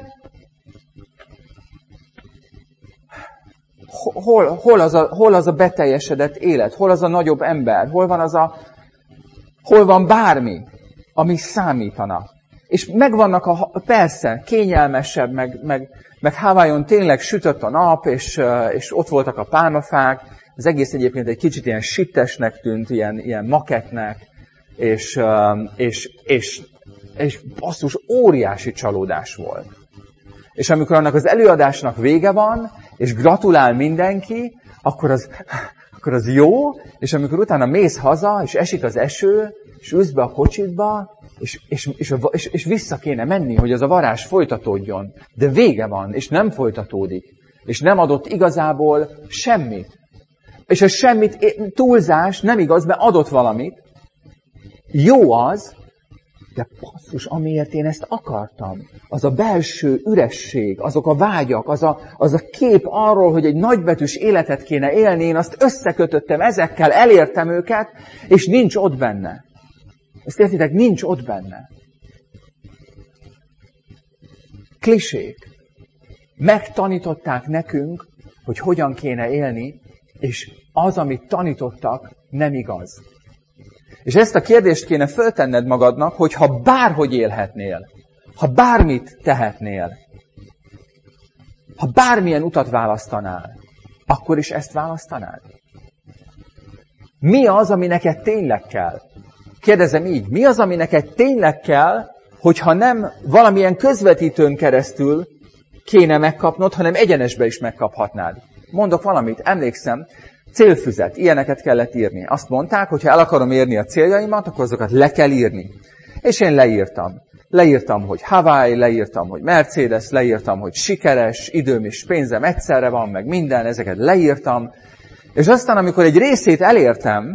hol, hol, az a, hol az a beteljesedett élet, hol az a nagyobb ember, hol van az a, hol van bármi, ami számítana. És megvannak a, persze, kényelmesebb, meg, meg, meg Hawaiion tényleg sütött a nap, és, és ott voltak a pálmafák, az egész egyébként egy kicsit ilyen sittesnek tűnt, ilyen, ilyen maketnek, és, és, és és basszus, óriási csalódás volt. És amikor annak az előadásnak vége van, és gratulál mindenki, akkor az, akkor az jó, és amikor utána mész haza, és esik az eső, és ülsz be a kocsitba, és, és, és, és, és vissza kéne menni, hogy az a varázs folytatódjon. De vége van, és nem folytatódik. És nem adott igazából semmit. És a semmit túlzás nem igaz, mert adott valamit. Jó az, de basszus, amiért én ezt akartam, az a belső üresség, azok a vágyak, az a, az a kép arról, hogy egy nagybetűs életet kéne élni, én azt összekötöttem ezekkel, elértem őket, és nincs ott benne. Ezt értitek? Nincs ott benne. Klisék. Megtanították nekünk, hogy hogyan kéne élni, és az, amit tanítottak, nem igaz. És ezt a kérdést kéne föltenned magadnak, hogy ha bárhogy élhetnél, ha bármit tehetnél, ha bármilyen utat választanál, akkor is ezt választanád? Mi az, ami neked tényleg kell? Kérdezem így, mi az, ami neked tényleg kell, hogyha nem valamilyen közvetítőn keresztül kéne megkapnod, hanem egyenesbe is megkaphatnád? Mondok valamit, emlékszem, célfüzet, ilyeneket kellett írni. Azt mondták, hogy ha el akarom érni a céljaimat, akkor azokat le kell írni. És én leírtam. Leírtam, hogy Hawaii, leírtam, hogy Mercedes, leírtam, hogy sikeres, időm és pénzem egyszerre van, meg minden, ezeket leírtam. És aztán, amikor egy részét elértem,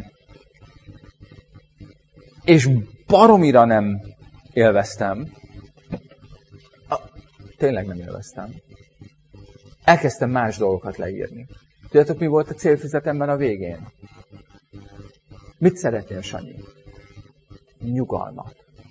és baromira nem élveztem, ah, tényleg nem élveztem, elkezdtem más dolgokat leírni. Tudjátok, mi volt a célfüzetemben a végén? Mit szeretnél, Sanyi? Nyugalmat.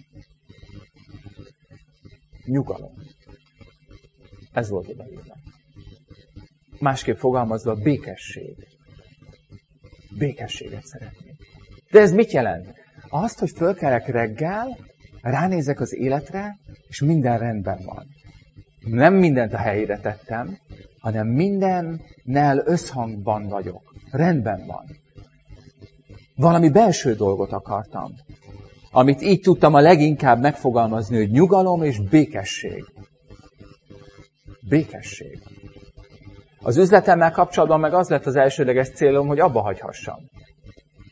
Nyugalom. Ez volt oda írva. Másképp fogalmazva, békesség. Békességet szeretnék. De ez mit jelent? Azt, hogy fölkelek reggel, ránézek az életre, és minden rendben van. Nem mindent a helyére tettem, hanem mindennel összhangban vagyok. Rendben van. Valami belső dolgot akartam, amit így tudtam a leginkább megfogalmazni, hogy nyugalom és békesség. Békesség. Az üzletemmel kapcsolatban meg az lett az elsődleges célom, hogy abba hagyhassam.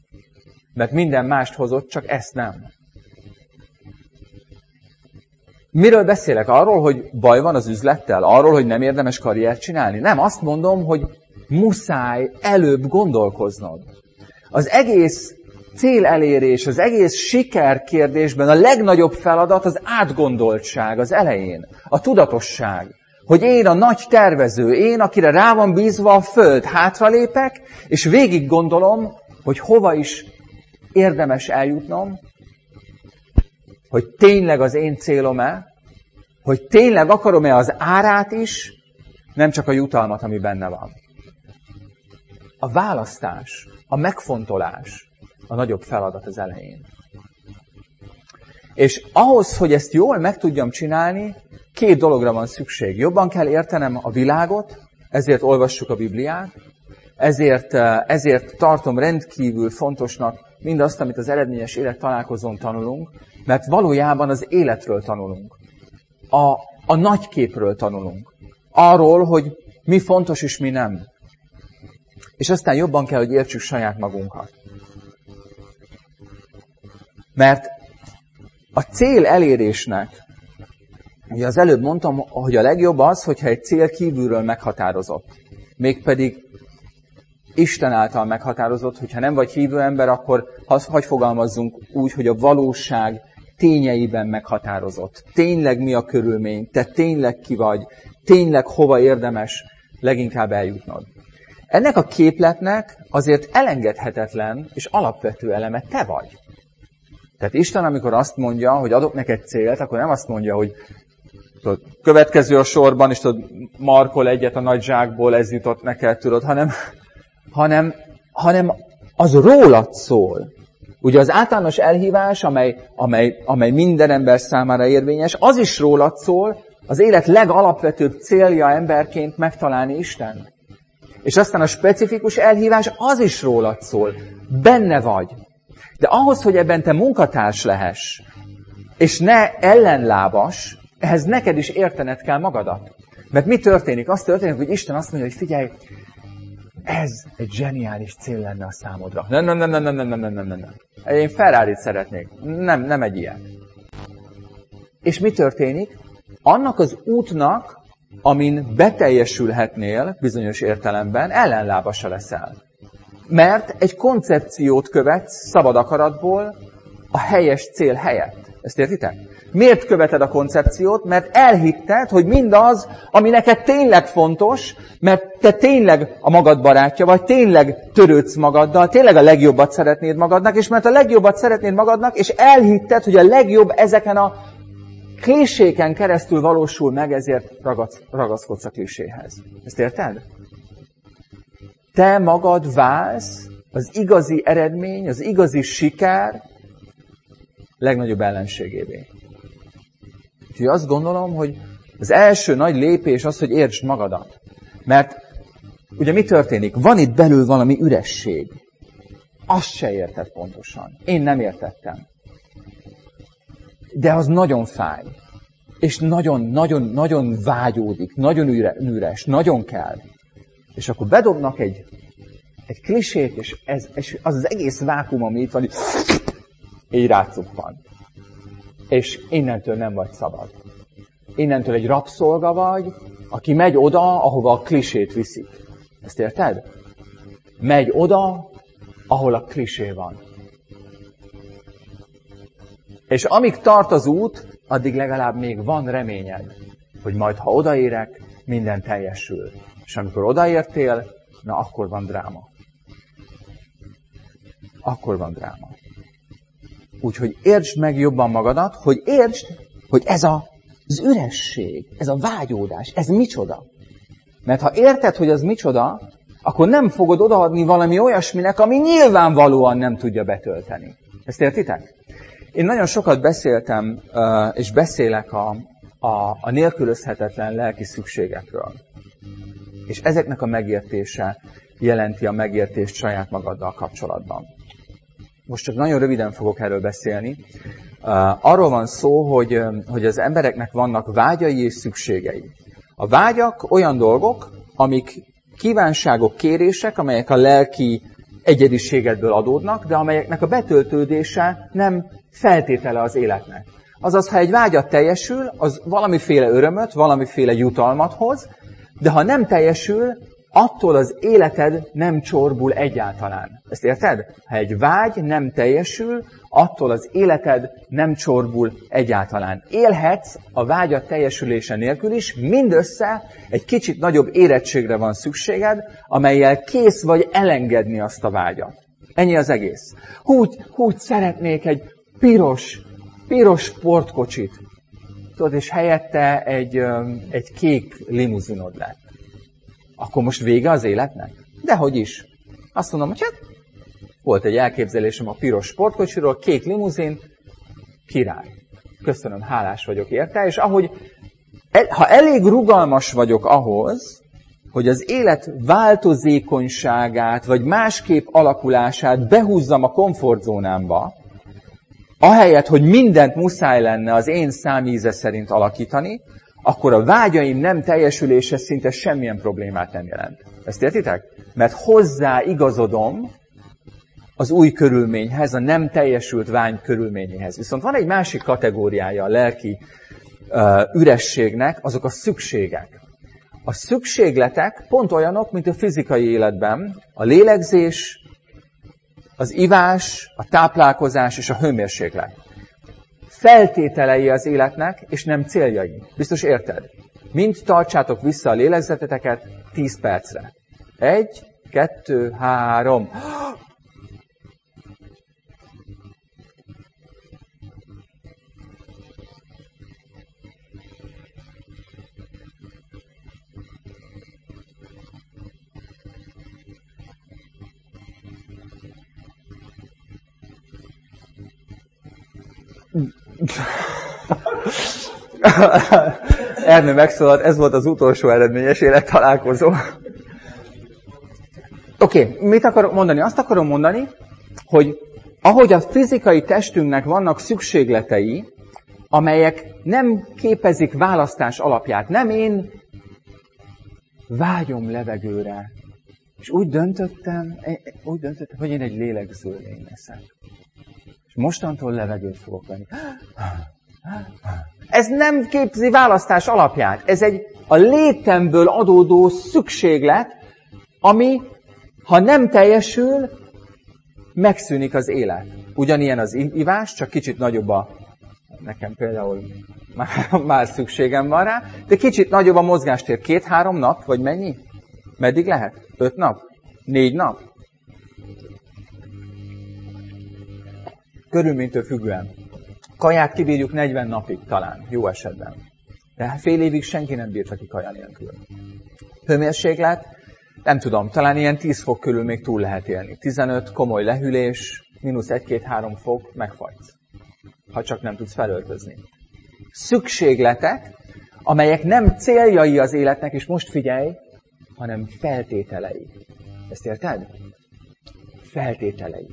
Mert minden mást hozott, csak ezt nem. Miről beszélek? Arról, hogy baj van az üzlettel? Arról, hogy nem érdemes karriert csinálni? Nem, azt mondom, hogy muszáj előbb gondolkoznod. Az egész célelérés, az egész sikerkérdésben a legnagyobb feladat az átgondoltság az elején. A tudatosság. Hogy én a nagy tervező, én, akire rá van bízva a föld, hátralépek, és végig gondolom, hogy hova is érdemes eljutnom, hogy tényleg az én célom-e, hogy tényleg akarom-e az árát is, nem csak a jutalmat, ami benne van. A választás, a megfontolás a nagyobb feladat az elején. És ahhoz, hogy ezt jól meg tudjam csinálni, két dologra van szükség. Jobban kell értenem a világot, ezért olvassuk a Bibliát, ezért, ezért tartom rendkívül fontosnak mindazt, amit az eredményes élet találkozón tanulunk, mert valójában az életről tanulunk. A, a nagy képről tanulunk. Arról, hogy mi fontos és mi nem. És aztán jobban kell, hogy értsük saját magunkat. Mert a cél elérésnek, ugye az előbb mondtam, hogy a legjobb az, hogyha egy cél kívülről meghatározott. Mégpedig Isten által meghatározott, hogyha nem vagy hívő ember, akkor hadd fogalmazzunk úgy, hogy a valóság tényeiben meghatározott. Tényleg mi a körülmény, te tényleg ki vagy, tényleg hova érdemes leginkább eljutnod. Ennek a képletnek azért elengedhetetlen és alapvető eleme te vagy. Tehát Isten, amikor azt mondja, hogy adok neked célt, akkor nem azt mondja, hogy tudod, következő a sorban, és tudod, markol egyet a nagy zsákból, ez jutott neked, tudod, hanem, hanem, hanem az rólad szól. Ugye az általános elhívás, amely, amely, amely minden ember számára érvényes, az is rólad szól, az élet legalapvetőbb célja emberként megtalálni Isten. És aztán a specifikus elhívás az is rólad szól. Benne vagy. De ahhoz, hogy ebben te munkatárs lehess, és ne ellenlábas, ehhez neked is értened kell magadat. Mert mi történik? Az történik, hogy Isten azt mondja, hogy figyelj, ez egy zseniális cél lenne a számodra. Nem, nem, nem, nem, nem, nem, nem, nem, nem, nem. Én Ferrarit szeretnék. Nem, nem egy ilyen. És mi történik? Annak az útnak, amin beteljesülhetnél bizonyos értelemben, ellenlábasa leszel. Mert egy koncepciót követsz szabad akaratból a helyes cél helyett. Ezt értitek? Miért követed a koncepciót? Mert elhitted, hogy mindaz, ami neked tényleg fontos, mert te tényleg a magad barátja vagy, tényleg törődsz magaddal, tényleg a legjobbat szeretnéd magadnak, és mert a legjobbat szeretnéd magadnak, és elhitted, hogy a legjobb ezeken a kliséken keresztül valósul meg, ezért ragaz, ragaszkodsz a kliséhez. Ezt érted? Te magad válsz az igazi eredmény, az igazi siker legnagyobb ellenségévé. Úgyhogy azt gondolom, hogy az első nagy lépés az, hogy értsd magadat. Mert ugye mi történik? Van itt belül valami üresség. Azt se érted pontosan. Én nem értettem. De az nagyon fáj. És nagyon-nagyon-nagyon vágyódik. Nagyon üres. Nagyon kell. És akkor bedobnak egy, egy klisét, és, ez, és az az egész vákuum, ami itt van, így, így rácuppan. És innentől nem vagy szabad. Innentől egy rabszolga vagy, aki megy oda, ahova a klisét viszik. Ezt érted? Megy oda, ahol a klisé van. És amíg tart az út, addig legalább még van reményed, hogy majd ha odaérek, minden teljesül. És amikor odaértél, na akkor van dráma. Akkor van dráma. Úgyhogy értsd meg jobban magadat, hogy értsd, hogy ez a, az üresség, ez a vágyódás, ez micsoda. Mert ha érted, hogy az micsoda, akkor nem fogod odaadni valami olyasminek, ami nyilvánvalóan nem tudja betölteni. Ezt értitek? Én nagyon sokat beszéltem, és beszélek a, a, a nélkülözhetetlen lelki szükségekről. És ezeknek a megértése jelenti a megértést saját magaddal kapcsolatban. Most csak nagyon röviden fogok erről beszélni. Arról van szó, hogy, hogy az embereknek vannak vágyai és szükségei. A vágyak olyan dolgok, amik kívánságok, kérések, amelyek a lelki egyediségedből adódnak, de amelyeknek a betöltődése nem feltétele az életnek. Azaz, ha egy vágyat teljesül, az valamiféle örömöt, valamiféle jutalmat hoz, de ha nem teljesül, attól az életed nem csorbul egyáltalán. Ezt érted? Ha egy vágy nem teljesül, attól az életed nem csorbul egyáltalán. Élhetsz a vágyat teljesülése nélkül is, mindössze egy kicsit nagyobb érettségre van szükséged, amellyel kész vagy elengedni azt a vágyat. Ennyi az egész. Úgy, úgy szeretnék egy piros, piros sportkocsit. Tudod, és helyette egy, egy kék limuzinod lett. Akkor most vége az életnek? Dehogy is. Azt mondom, hogy hát volt egy elképzelésem a piros sportkocsiról, kék limuzin, király. Köszönöm, hálás vagyok érte, és ahogy, ha elég rugalmas vagyok ahhoz, hogy az élet változékonyságát, vagy másképp alakulását behúzzam a komfortzónámba, ahelyett, hogy mindent muszáj lenne az én számíze szerint alakítani, akkor a vágyaim nem teljesülése szinte semmilyen problémát nem jelent. Ezt értitek? Mert hozzá igazodom az új körülményhez, a nem teljesült vágy körülményéhez. Viszont van egy másik kategóriája a lelki uh, ürességnek, azok a szükségek. A szükségletek pont olyanok, mint a fizikai életben, a lélegzés, az ivás, a táplálkozás és a hőmérséklet. Feltételei az életnek, és nem céljai. Biztos érted? Mind tartsátok vissza a lélegzeteteket tíz percre. Egy, kettő, három. Ernő megszólalt, ez volt az utolsó eredményes élettalálkozó. Oké, okay, mit akarok mondani? Azt akarom mondani, hogy ahogy a fizikai testünknek vannak szükségletei, amelyek nem képezik választás alapját. Nem én vágyom levegőre. És úgy döntöttem, úgy döntöttem, hogy én egy lélegző lény leszek. És mostantól levegőt fogok venni. Ez nem képzi választás alapját. Ez egy a létemből adódó szükséglet, ami, ha nem teljesül, megszűnik az élet. Ugyanilyen az ivás, csak kicsit nagyobb a... Nekem például már, már szükségem van rá, de kicsit nagyobb a mozgástér. Két-három nap, vagy mennyi? Meddig lehet? Öt nap? Négy nap? Körülménytől függően. Kaját kibírjuk negyven napig talán, jó esetben. De fél évig senki nem bírta ki kaja nélkül. Hőmérséklet, nem tudom, talán ilyen tíz fok körül még túl lehet élni. tizenöt, komoly lehűlés, mínusz egy-két-három fok, megfagysz. Ha csak nem tudsz felöltözni. Szükségletek, amelyek nem céljai az életnek, és most figyelj, hanem feltételei. Ezt érted? Feltételei.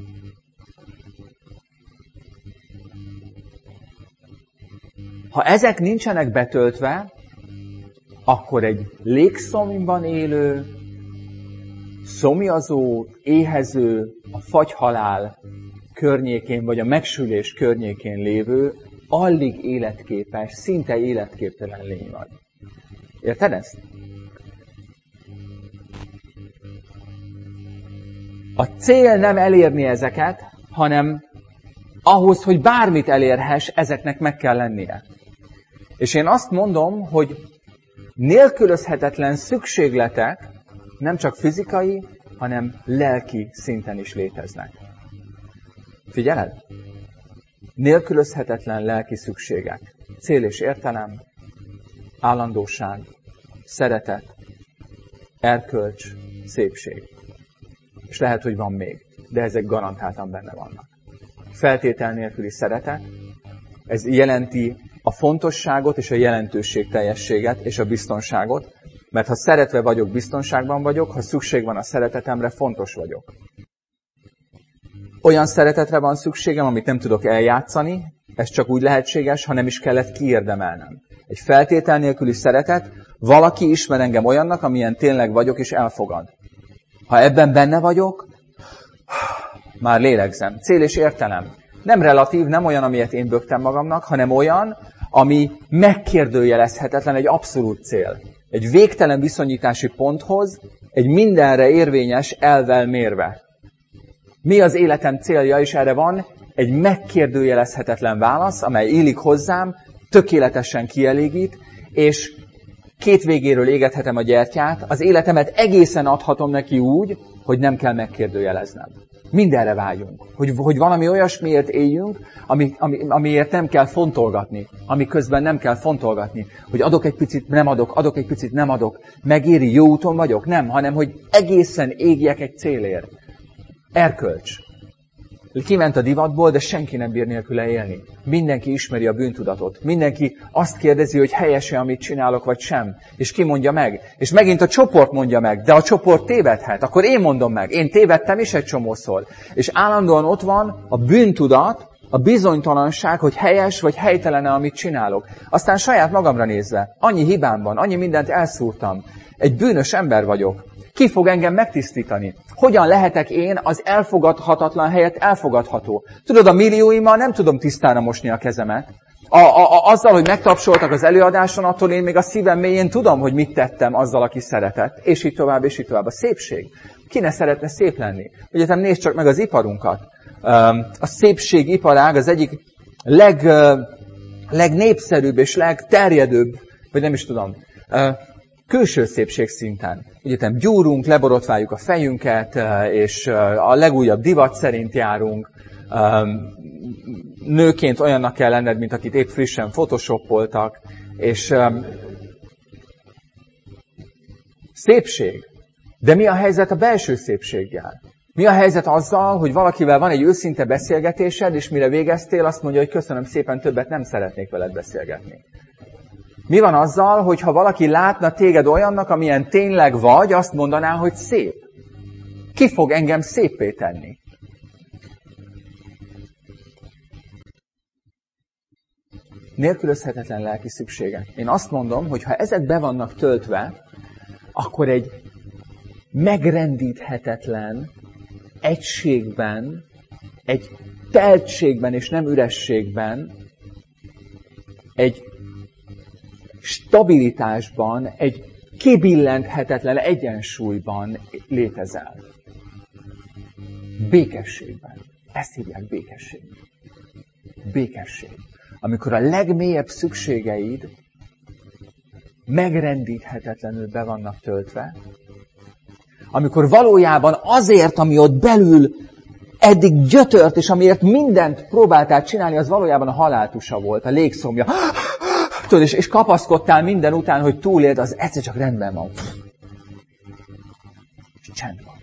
Ha ezek nincsenek betöltve, akkor egy légszomjban élő, szomjazó, éhező, a fagyhalál környékén, vagy a megsülés környékén lévő, alig életképes, szinte életképtelen lény vagy. Érted ezt? A cél nem elérni ezeket, hanem ahhoz, hogy bármit elérhess, ezeknek meg kell lennie. És én azt mondom, hogy nélkülözhetetlen szükségletek nem csak fizikai, hanem lelki szinten is léteznek. Figyeled? Nélkülözhetetlen lelki szükségek. Cél és értelem, állandóság, szeretet, erkölcs, szépség. És lehet, hogy van még, de ezek garantáltan benne vannak. Feltétel nélküli szeretet, ez jelenti a fontosságot és a jelentőség teljességet és a biztonságot, mert ha szeretve vagyok, biztonságban vagyok, ha szükség van a szeretetemre, fontos vagyok. Olyan szeretetre van szükségem, amit nem tudok eljátszani, ez csak úgy lehetséges, ha nem is kellett kiérdemelnem. Egy feltétel nélküli szeretet, valaki ismer engem olyannak, amilyen tényleg vagyok, és elfogad. Ha ebben benne vagyok, már lélegzem. Cél és értelem. Nem relatív, nem olyan, amilyet én bögtem magamnak, hanem olyan, ami megkérdőjelezhetetlen, egy abszolút cél. Egy végtelen viszonyítási ponthoz, egy mindenre érvényes elvvel mérve. Mi az életem célja, és erre van egy megkérdőjelezhetetlen válasz, amely illik hozzám, tökéletesen kielégít, és két végéről égethetem a gyertyát, az életemet egészen adhatom neki úgy, hogy nem kell megkérdőjeleznem. Mindenre vágyunk. Hogy, hogy valami olyasmiért éljünk, ami, ami, amiért nem kell fontolgatni. Ami közben nem kell fontolgatni. Hogy adok egy picit, nem adok, adok egy picit, nem adok. Megéri, jó úton vagyok? Nem, hanem hogy egészen égjek egy célért. Erkölcs. Kiment a divatból, de senki nem bír nélküle élni. Mindenki ismeri a bűntudatot. Mindenki azt kérdezi, hogy helyes-e, amit csinálok, vagy sem. És ki mondja meg? És megint a csoport mondja meg, de a csoport tévedhet. Akkor én mondom meg. Én tévedtem is egy csomószor. És állandóan ott van a bűntudat, a bizonytalanság, hogy helyes vagy helytelen-e, amit csinálok. Aztán saját magamra nézve, annyi hibám van, annyi mindent elszúrtam. Egy bűnös ember vagyok. Ki fog engem megtisztítani? Hogyan lehetek én az elfogadhatatlan helyett elfogadható? Tudod, a millióimmal nem tudom tisztára mosni a kezemet. A, a, a, azzal, hogy megtapsoltak az előadáson, attól én még a szívem mélyén tudom, hogy mit tettem azzal, aki szeretett. És így tovább, és így tovább. A szépség. Ki ne szeretne szép lenni? Ugye, nézd csak meg az iparunkat. A szépségiparág az egyik leg, legnépszerűbb és legterjedőbb, vagy nem is tudom, külső szépség szinten. Ugye, gyúrunk, leborotváljuk a fejünket, és a legújabb divat szerint járunk. Nőként olyannak kell lenned, mint akit épp frissen photoshopoltak. És szépség. De mi a helyzet a belső szépséggel? Mi a helyzet azzal, hogy valakivel van egy őszinte beszélgetésed, és mire végeztél, azt mondja, hogy köszönöm szépen, többet nem szeretnék veled beszélgetni. Mi van azzal, hogyha valaki látna téged olyannak, amilyen tényleg vagy, azt mondaná, hogy szép? Ki fog engem széppé tenni? Nélkülözhetetlen lelki szükségek. Én azt mondom, hogy ha ezek be vannak töltve, akkor egy megrendíthetetlen egységben, egy teltségben és nem ürességben, egy stabilitásban, egy kibillenthetetlen egyensúlyban létezel. Békességben. Ezt hívják békesség. Békesség. Amikor a legmélyebb szükségeid megrendíthetetlenül be vannak töltve, amikor valójában azért, ami ott belül eddig gyötört, és amiért mindent próbáltál csinálni, az valójában a haláltusa volt, a légszomja. Tudod, és, és kapaszkodtál minden után, hogy túléld, az egyszer csak rendben van. És csend van.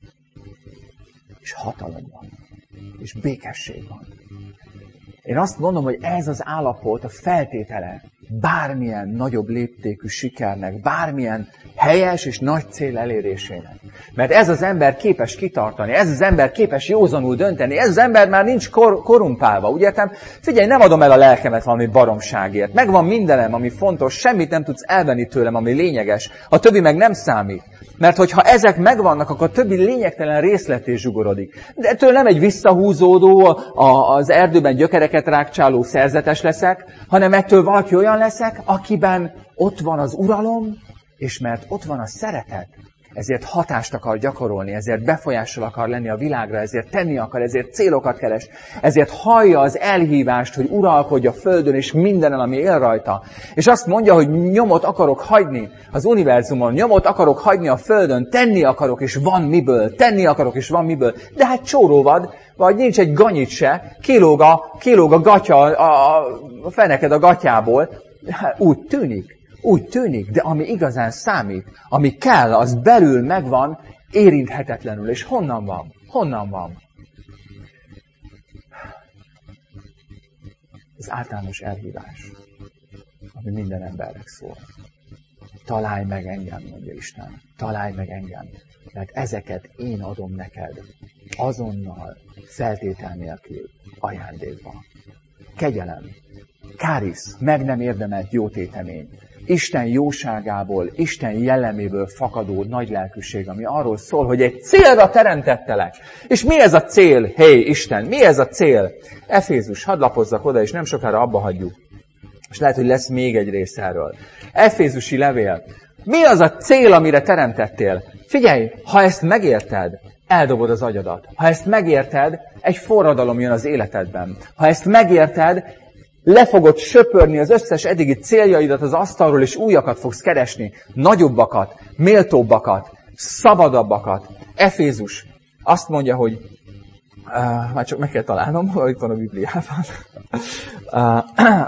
És hatalom van. És békesség van. Én azt mondom, hogy ez az állapot a feltétele bármilyen nagyobb léptékű sikernek, bármilyen helyes és nagy cél elérésének. Mert ez az ember képes kitartani, ez az ember képes józanul dönteni, ez az ember már nincs kor- korumpálva. Úgy értem? Figyelj, nem adom el a lelkemet valami baromságért. Megvan mindenem, ami fontos, semmit nem tudsz elvenni tőlem, ami lényeges. A többi meg nem számít. Mert hogyha ezek megvannak, akkor a többi lényegtelen részleté zsugorodik. De ettől nem egy visszahúzódó, az erdőben gyökereket rákcsáló szerzetes leszek, hanem ettől valaki olyan leszek, akiben ott van az uralom, és mert ott van a szeretet, ezért hatást akar gyakorolni, ezért befolyással akar lenni a világra, ezért tenni akar, ezért célokat keres, ezért hallja az elhívást, hogy uralkodj a földön és mindenen, ami él rajta. És azt mondja, hogy nyomot akarok hagyni az univerzumon, nyomot akarok hagyni a földön, tenni akarok, és van miből, tenni akarok, és van miből. De hát csóróvad, vagy nincs egy ganyit se, kilóg a, kilóg a gatya, a, a feneked a gatyából. Hát úgy tűnik. Úgy tűnik, de ami igazán számít, ami kell, az belül megvan, érinthetetlenül. És honnan van? Honnan van? Az általános elhívás, ami minden embernek szól. Találj meg engem, mondja Isten. Találj meg engem. Mert ezeket én adom neked. Azonnal, feltétel nélkül, ajándékba. Kegyelem, kárisz, meg nem érdemelt jó tétemény. Isten jóságából, Isten jelleméből fakadó nagy lelkűség, ami arról szól, hogy egy célra teremtettelek. És mi ez a cél? Hé, hey, Isten, mi ez a cél? Efézus, hadd lapozzak oda, és nem sokára abba hagyjuk. És lehet, hogy lesz még egy rész erről. Efézusi levél. Mi az a cél, amire teremtettél? Figyelj, ha ezt megérted, eldobod az agyadat. Ha ezt megérted, egy forradalom jön az életedben. Ha ezt megérted, le fogod söpörni az összes eddigi céljaidat az asztalról, és újakat fogsz keresni. Nagyobbakat, méltóbbakat, szabadabbakat. Efézus azt mondja, hogy uh, már csak meg kell találnom, hogy itt van a Bibliában. Uh,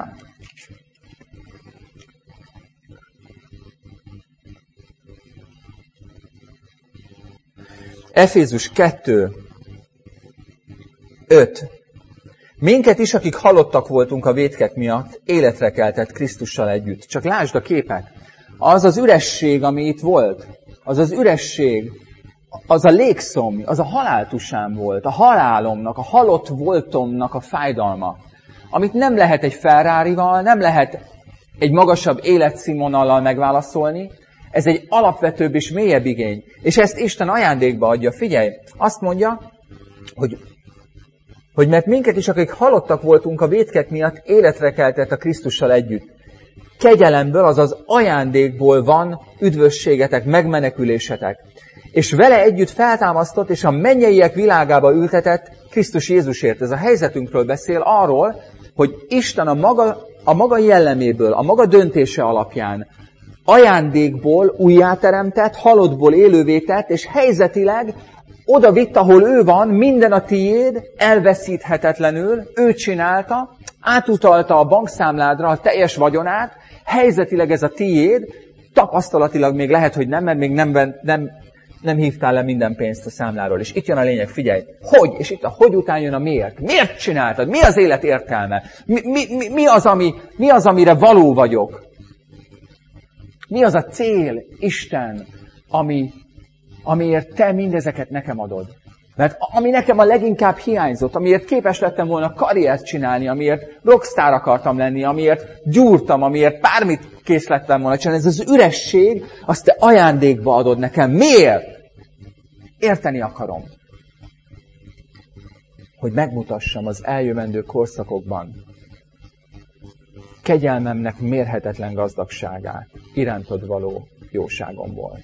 Efézus kettő, öt. Minket is, akik halottak voltunk a vétkek miatt, életre keltett Krisztussal együtt. Csak lásd a képet. Az az üresség, ami itt volt, az az üresség, az a légszomj, az a haláltusám volt, a halálomnak, a halott voltomnak a fájdalma, amit nem lehet egy Ferrarival, nem lehet egy magasabb életszínvonallal megválaszolni. Ez egy alapvetőbb és mélyebb igény. És ezt Isten ajándékba adja. Figyelj, azt mondja, hogy, hogy mert minket is, akik halottak voltunk a vétkek miatt, életre keltett a Krisztussal együtt. Kegyelemből, azaz ajándékból van üdvösségetek, megmenekülésetek. És vele együtt feltámasztott, és a mennyeiek világába ültetett Krisztus Jézusért. Ez a helyzetünkről beszél arról, hogy Isten a maga, a maga jelleméből, a maga döntése alapján ajándékból újjáteremtett, halottból élővé tett, és helyzetileg oda vitt, ahol ő van, minden a tiéd, elveszíthetetlenül, ő csinálta, átutalta a bankszámládra a teljes vagyonát, helyzetileg ez a tiéd, tapasztalatilag még lehet, hogy nem, mert még nem, nem, nem hívtál le minden pénzt a számláról. És itt jön a lényeg, figyelj, hogy, és itt a hogy után jön a miért. Miért csináltad? Mi az élet értelme? Mi, mi, mi, mi, az, ami, mi az, amire való vagyok? Mi az a cél, Isten, ami, amiért te mindezeket nekem adod? Mert ami nekem a leginkább hiányzott, amiért képes lettem volna karriert csinálni, amiért rockstar akartam lenni, amiért gyúrtam, amiért bármit kész lettem volna csinálni, ez az üresség, azt te ajándékba adod nekem. Miért? Érteni akarom. Hogy megmutassam az eljövendő korszakokban kegyelmemnek mérhetetlen gazdagságát, irántod való jóságomból.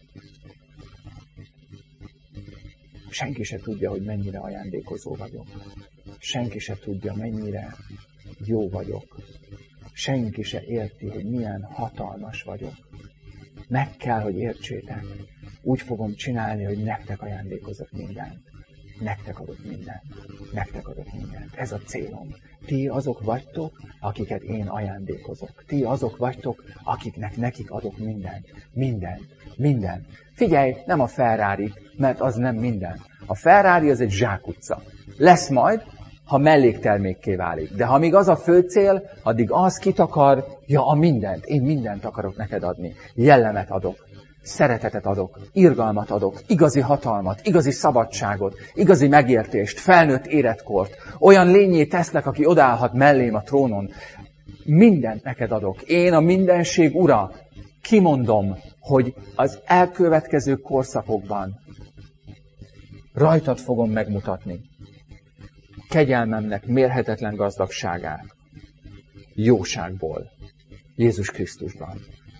Senki se tudja, hogy mennyire ajándékozó vagyok. Senki se tudja, mennyire jó vagyok. Senki se érti, hogy milyen hatalmas vagyok. Meg kell, hogy értsétek. Úgy fogom csinálni, hogy nektek ajándékozok mindent. Nektek adok mindent. Nektek adok mindent. Ez a célom. Ti azok vagytok, akiket én ajándékozok. Ti azok vagytok, akiknek nekik adok mindent. Mindent. Mindent. Figyelj, nem a Ferrari, mert az nem minden. A Ferrari az egy zsákutca. Lesz majd, ha melléktermékké válik. De ha még az a fő cél, addig az kitakarja a mindent. Én mindent akarok neked adni. Jellemet adok. Szeretetet adok, irgalmat adok, igazi hatalmat, igazi szabadságot, igazi megértést, felnőtt életkort. Olyan lényé teszlek, aki odaállhat mellém a trónon. Mindent neked adok. Én a mindenség ura. Kimondom, hogy az elkövetkező korszakokban rajtad fogom megmutatni kegyelmemnek mérhetetlen gazdagságát. Jóságból. Jézus Krisztusban.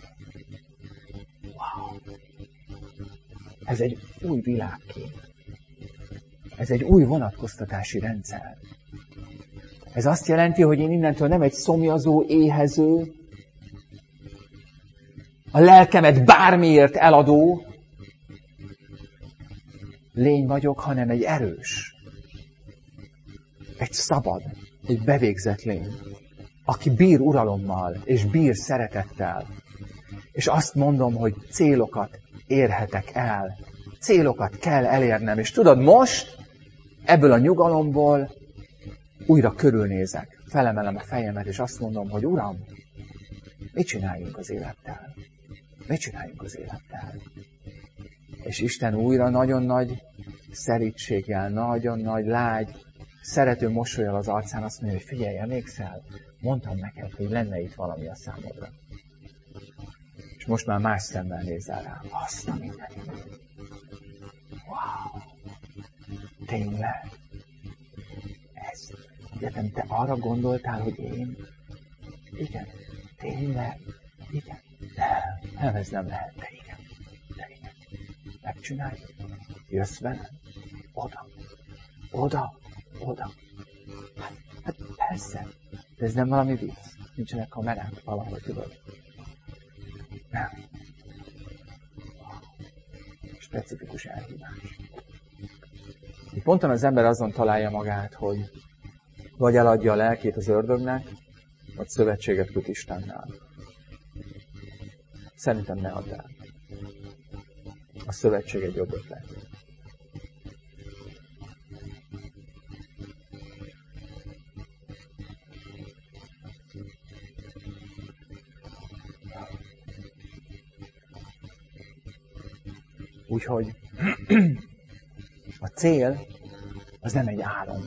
Ez egy új világkép. Ez egy új vonatkoztatási rendszer. Ez azt jelenti, hogy én innentől nem egy szomjazó, éhező, a lelkemet bármiért eladó lény vagyok, hanem egy erős, egy szabad, egy bevégzett lény, aki bír uralommal, és bír szeretettel. És azt mondom, hogy célokat érhetek el. Célokat kell elérnem. És tudod, most ebből a nyugalomból újra körülnézek. Felemelem a fejemet, és azt mondom, hogy Uram, mit csináljunk az élettel? Mit csináljunk az élettel? És Isten újra nagyon nagy szerítséggel, nagyon nagy, lágy, szerető mosollyal az arcán azt mondja, hogy figyelj, emlékszel? Mondtam neked, hogy lenne itt valami a számodra. És most már más szemmel nézel rám. Azt a mindenit. Wow! Tényleg? Ez. Egyetem, te arra gondoltál, hogy én? Igen. Tényleg? Igen. Nem, nem, ez nem lehet. De igen. De igen. Megcsináljuk. Jössz velem? Oda. Oda. Oda. Hát, hát persze. De ez nem valami vicc. Nincsenek kamerák valahol, tudod? Nem. Specifikus elhívás. Ponton az ember azon találja magát, hogy vagy eladja a lelkét az ördögnek, vagy szövetséget köt Istennel. Szerintem ne add el. A szövetség egy jobb ötlet. Úgyhogy a cél az nem egy álom.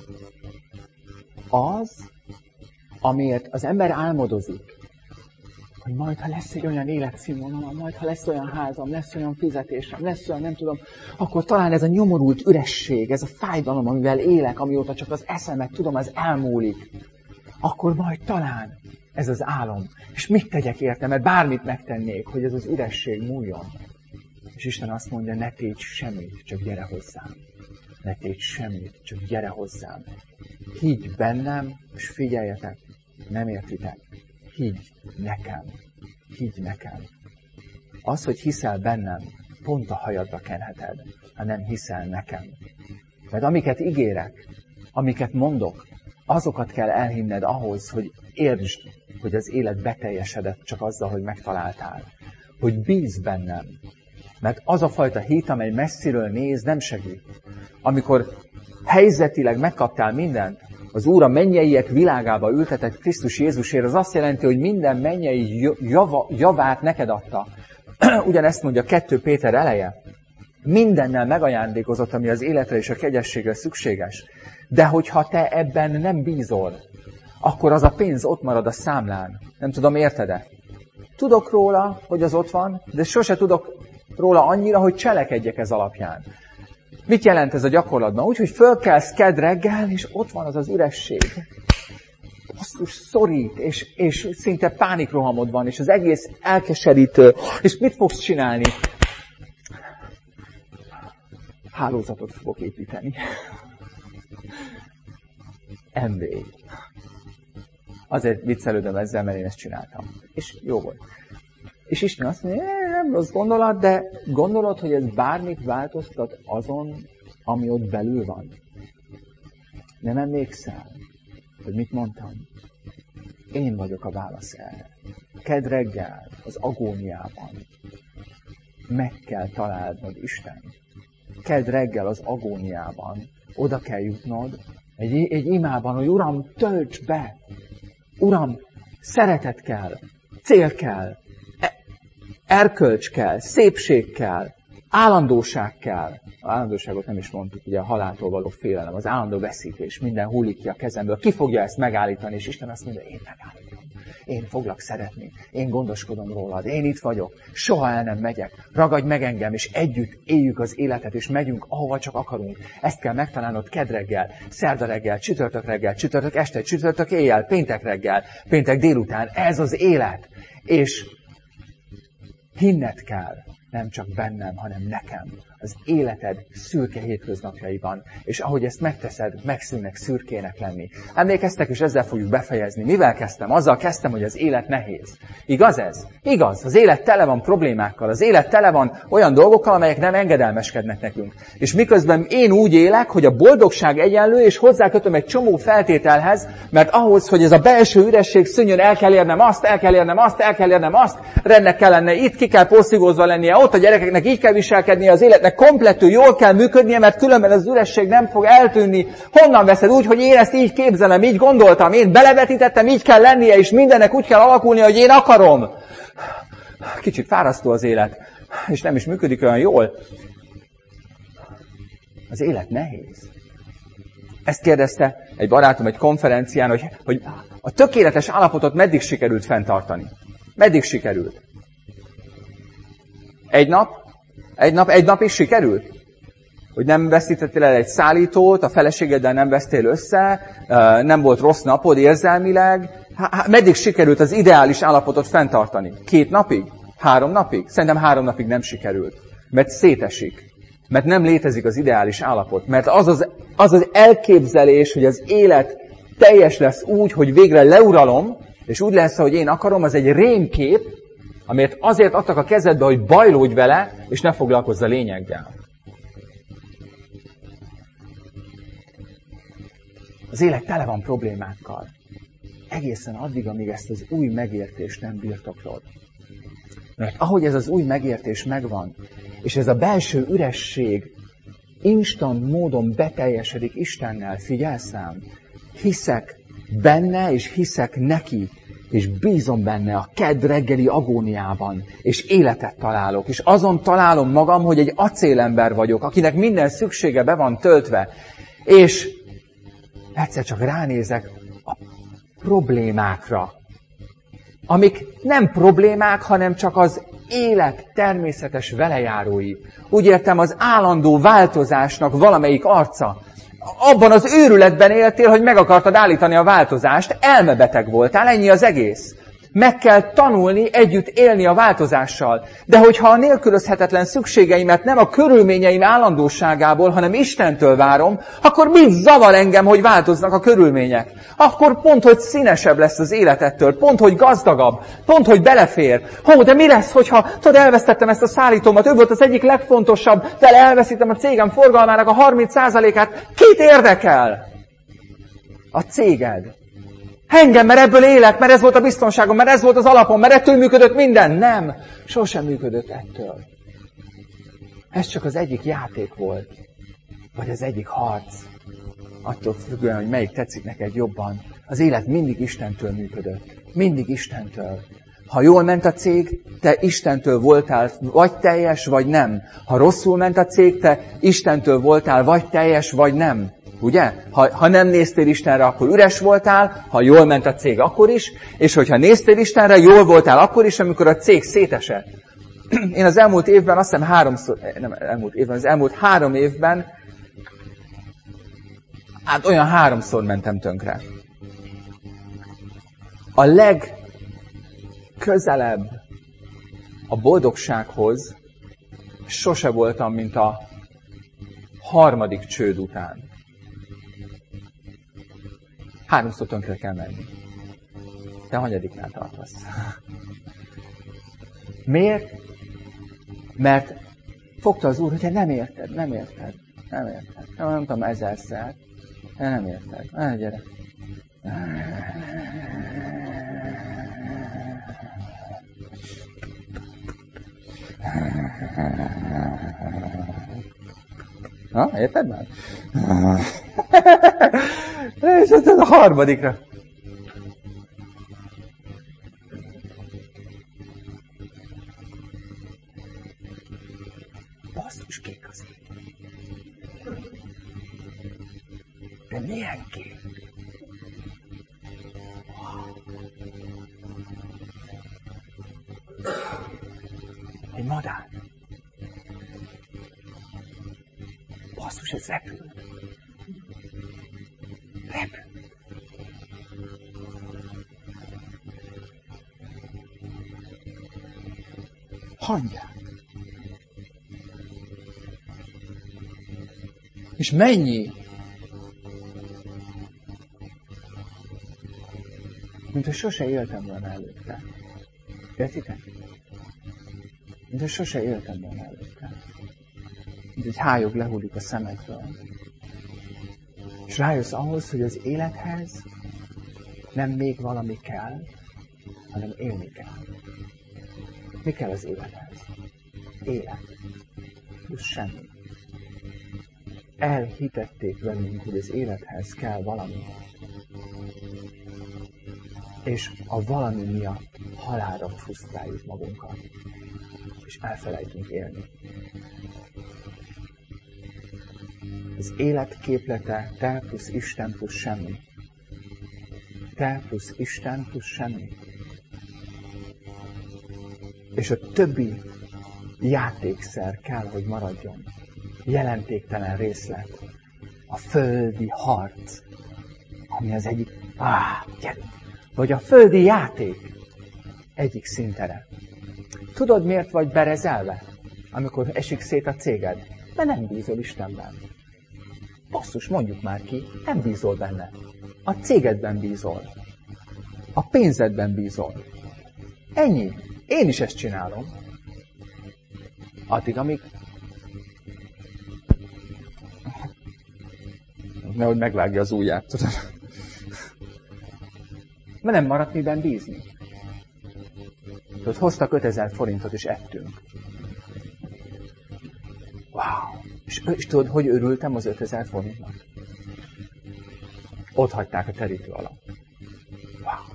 Az, amiért az ember álmodozik, hogy majd, ha lesz egy olyan életszínvonalam, majd, ha lesz olyan házam, lesz olyan fizetésem, lesz olyan, nem tudom, akkor talán ez a nyomorult üresség, ez a fájdalom, amivel élek, amióta csak az eszemet tudom, az elmúlik, akkor majd talán ez az álom. És mit tegyek érte, mert bármit megtennék, hogy ez az üresség múljon. És Isten azt mondja, ne tégy semmit, csak gyere hozzám. Ne tégy semmit, csak gyere hozzám. Higgy bennem, és figyeljetek, nem értitek. Higgy nekem. Higgy nekem. Az, hogy hiszel bennem, pont a hajadra kenheted, ha nem hiszel nekem. Mert amiket ígérek, amiket mondok, azokat kell elhinned ahhoz, hogy értsd, hogy az élet beteljesedett csak azzal, hogy megtaláltál. Hogy bízz bennem. Mert az a fajta hit, amely messziről néz, nem segít. Amikor helyzetileg megkaptál mindent, az Úr a mennyeiek világába ültetett Krisztus Jézusért, az azt jelenti, hogy minden mennyei java, javát neked adta. Ugyanezt mondja kettő Péter eleje. Mindennel megajándékozott, ami az életre és a kegyességre szükséges. De hogyha te ebben nem bízol, akkor az a pénz ott marad a számlán. Nem tudom, érted-e? Tudok róla, hogy az ott van, de sose tudok róla annyira, hogy cselekedjek ez alapján. Mit jelent ez a gyakorlatban? Úgy, hogy fölkelsz kedd reggel, és ott van az az üresség. Basszus, szorít, és, és szinte pánikrohamod van, és az egész elkeserítő. És mit fogsz csinálni? Hálózatot fogok építeni. em vé. Azért viccelődöm ezzel, mert én ezt csináltam. És jó volt. És Isten azt mondja, nem rossz gondolat, de gondolod, hogy ez bármit változtat azon, ami ott belül van? Nem emlékszel, hogy mit mondtam? Én vagyok a válasz erre. Kedd reggel, az agóniában meg kell találnod Istent. Kedd reggel az agóniában oda kell jutnod egy, egy imában, hogy Uram, tölts be! Uram, szeretet kell, cél kell, erkölcs kell, szépség kell, állandóság kell. A állandóságot nem is mondtuk, ugye a haláltól való félelem, az állandó veszítés, minden hullik ki a kezemből. Ki fogja ezt megállítani? És Isten azt mondja, én megállítom. Én foglak szeretni, én gondoskodom rólad, én itt vagyok, soha el nem megyek, ragadj meg engem, és együtt éljük az életet, és megyünk, ahova csak akarunk. Ezt kell megtalálnod kedd reggel, szerda reggel, csütörtök reggel, csütörtök este, csütörtök éjjel, péntek reggel, péntek délután. Ez az élet. És hinned kell, nem csak bennem, hanem nekem, az életed szürke hétköznapjaiban, és ahogy ezt megteszed, megszűnnek szürkének lenni. Emlékeztek, és ezzel fogjuk befejezni. Mivel kezdtem? Azzal kezdtem, hogy az élet nehéz. Igaz ez? Igaz. Az élet tele van problémákkal, az élet tele van olyan dolgokkal, amelyek nem engedelmeskednek nekünk. És miközben én úgy élek, hogy a boldogság egyenlő, és hozzákötöm egy csomó feltételhez, mert ahhoz, hogy ez a belső üresség szűnjön, el kell érnem azt, el kell érnem azt, el kell érnem azt, rendnek kell lennie itt, ki kell porszigózva lennie ott, a gyerekeknek így kell viselkednie, az életnek komplettül jól kell működnie, mert különben az üresség nem fog eltűnni. Honnan veszed úgy, hogy én ezt így képzelem, így gondoltam, én belevetítettem, így kell lennie, és mindennek úgy kell alakulnia, hogy én akarom. Kicsit fárasztó az élet, és nem is működik olyan jól. Az élet nehéz. Ezt kérdezte egy barátom egy konferencián, hogy, hogy a tökéletes állapotot meddig sikerült fenntartani. Meddig sikerült? Egy nap? Egy nap, egy nap is sikerült? Hogy nem veszítettél el egy szállítót, a feleségeddel nem vesztél össze, nem volt rossz napod érzelmileg. Há, meddig sikerült az ideális állapotot fenntartani? Két napig? Három napig? Szerintem három napig nem sikerült. Mert szétesik. Mert nem létezik az ideális állapot. Mert az az, az az elképzelés, hogy az élet teljes lesz úgy, hogy végre leuralom, és úgy lesz, hogy én akarom, az egy rémkép, amelyet azért adtak a kezedbe, hogy bajlódj vele, és ne foglalkozz a lényeggel. Az élet tele van problémákkal. Egészen addig, amíg ezt az új megértést nem birtoklod. Mert ahogy ez az új megértés megvan, és ez a belső üresség instant módon beteljesedik Istennel, figyelsz rám, hiszek benne, és hiszek neki, és bízom benne a kedd reggeli agóniában, és életet találok, és azon találom magam, hogy egy acélember vagyok, akinek minden szüksége be van töltve, és egyszer csak ránézek a problémákra, amik nem problémák, hanem csak az élet természetes velejárói. Úgy értem, az állandó változásnak valamelyik arca. Abban az őrületben éltél, hogy meg akartad állítani a változást, elmebeteg voltál, ennyi az egész. Meg kell tanulni együtt élni a változással. De hogyha a nélkülözhetetlen szükségeimet nem a körülményeim állandóságából, hanem Istentől várom, akkor mit zavar engem, hogy változnak a körülmények? Akkor pont, hogy színesebb lesz az életettől, pont, hogy gazdagabb, pont, hogy belefér. Hó, de mi lesz, hogyha tudod, elvesztettem ezt a szállítómat, ő volt az egyik legfontosabb, vele elveszítem a cégem forgalmának a harminc százalékát, kit érdekel? A céged. Engem, mert ebből élek, mert ez volt a biztonságom, mert ez volt az alapom, mert ettől működött minden. Nem, sosem működött ettől. Ez csak az egyik játék volt, vagy az egyik harc. Attól függően, hogy melyik tetszik neked jobban. Az élet mindig Istentől működött. Mindig Istentől. Ha jól ment a cég, te Istentől voltál, vagy teljes, vagy nem. Ha rosszul ment a cég, te Istentől voltál, vagy teljes, vagy nem. Ugye? Ha, ha nem néztél Istenre, akkor üres voltál, ha jól ment a cég, akkor is, és hogyha néztél Istenre, jól voltál akkor is, amikor a cég szétesett. Én az elmúlt évben, azt hiszem háromszor, nem elmúlt évben, az elmúlt három évben, hát olyan háromszor mentem tönkre. A legközelebb a boldogsághoz sose voltam, mint a harmadik csőd után. Háromszor tönkre kell menni. Te hanyadiknál tartasz? Miért? Mert fogta az Úr, hogy nem érted, nem érted, nem érted. Nem, nem tudom ezerszer, de nem érted. Na, gyere. Na, érted már? És aztán a harmadikra. Basszus, kék az ég. De milyen kék? Egy madár. Basszus, ez repül. Repül. Hangyák. És mennyi? Mint hogy sose éltem volna előtte. Értitek? Mint hogy sose éltem volna előtte. Mint egy hályog lehullik a szemedről. És rájössz ahhoz, hogy az élethez nem még valami kell, hanem élni kell. Mi kell az élethez? Élet. Plusz semmi. Elhitették velünk, hogy az élethez kell valami. És a valami miatt halálra frusztráljuk magunkat. És elfelejtünk élni. Az élet képlete te plusz Isten plusz semmi. Te plusz Isten plusz semmi. És a többi játékszer kell, hogy maradjon. Jelentéktelen részlet. A földi harc, ami az egyik, áh, gyerünk, vagy a földi játék egyik szintere. Tudod, miért vagy berezelve, amikor esik szét a céged? Mert nem bízol Istenben. Basszus, mondjuk már ki, nem bízol benne. A cégedben bízol. A pénzedben bízol. Ennyi. Én is ezt csinálom. Addig, amíg... Nehogy megvágja az ujját, tudod. Mert nem maradt miben bízni. Tudod, hoztak ötezer forintot, és ettünk. Wow! És, és tudod, hogy örültem az ötezer forintnak? Ott hagyták a terítő alatt. Wow!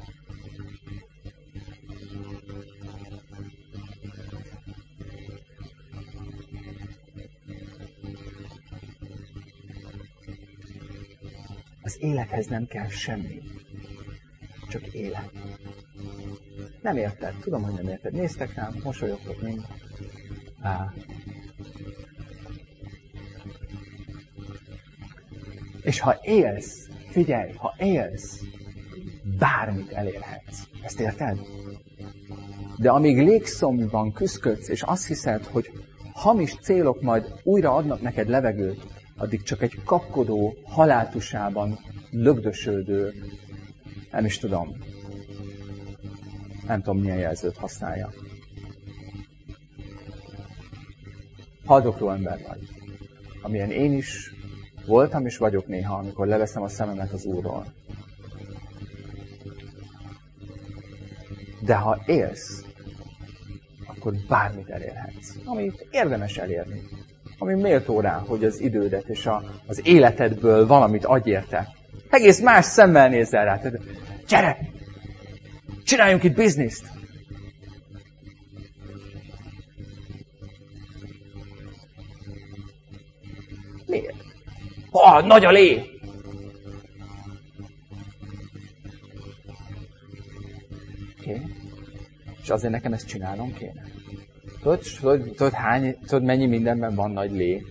Az élethez nem kell semmi. Csak élet. Nem érted? Tudom, hogy nem érted. Néztek rám, mosolyogtok mind. Á. És ha élsz, figyelj, ha élsz, bármit elérhetsz. Ezt érted? De amíg légszomjban küszködsz, és azt hiszed, hogy hamis célok majd újra adnak neked levegőt, addig csak egy kapkodó, haláltusában lögdösödő, nem is tudom, nem tudom, milyen jelzőt használja. Haldokló ember vagy. Amilyen én is voltam és vagyok néha, amikor leveszem a szememet az Úrról. De ha élsz, akkor bármit elérhetsz, amit érdemes elérni. Ami méltó rá, hogy az idődet és a, az életedből valamit adj érte. Egész más szemmel nézzel rá. Tehát, gyere! Csináljunk itt bizniszt! Miért? Ha, nagy a lé! Oké. Okay. És azért nekem ezt csinálnom kéne. Tudod, tudod, tudod, hány, tudod, mennyi mindenben van nagy lé?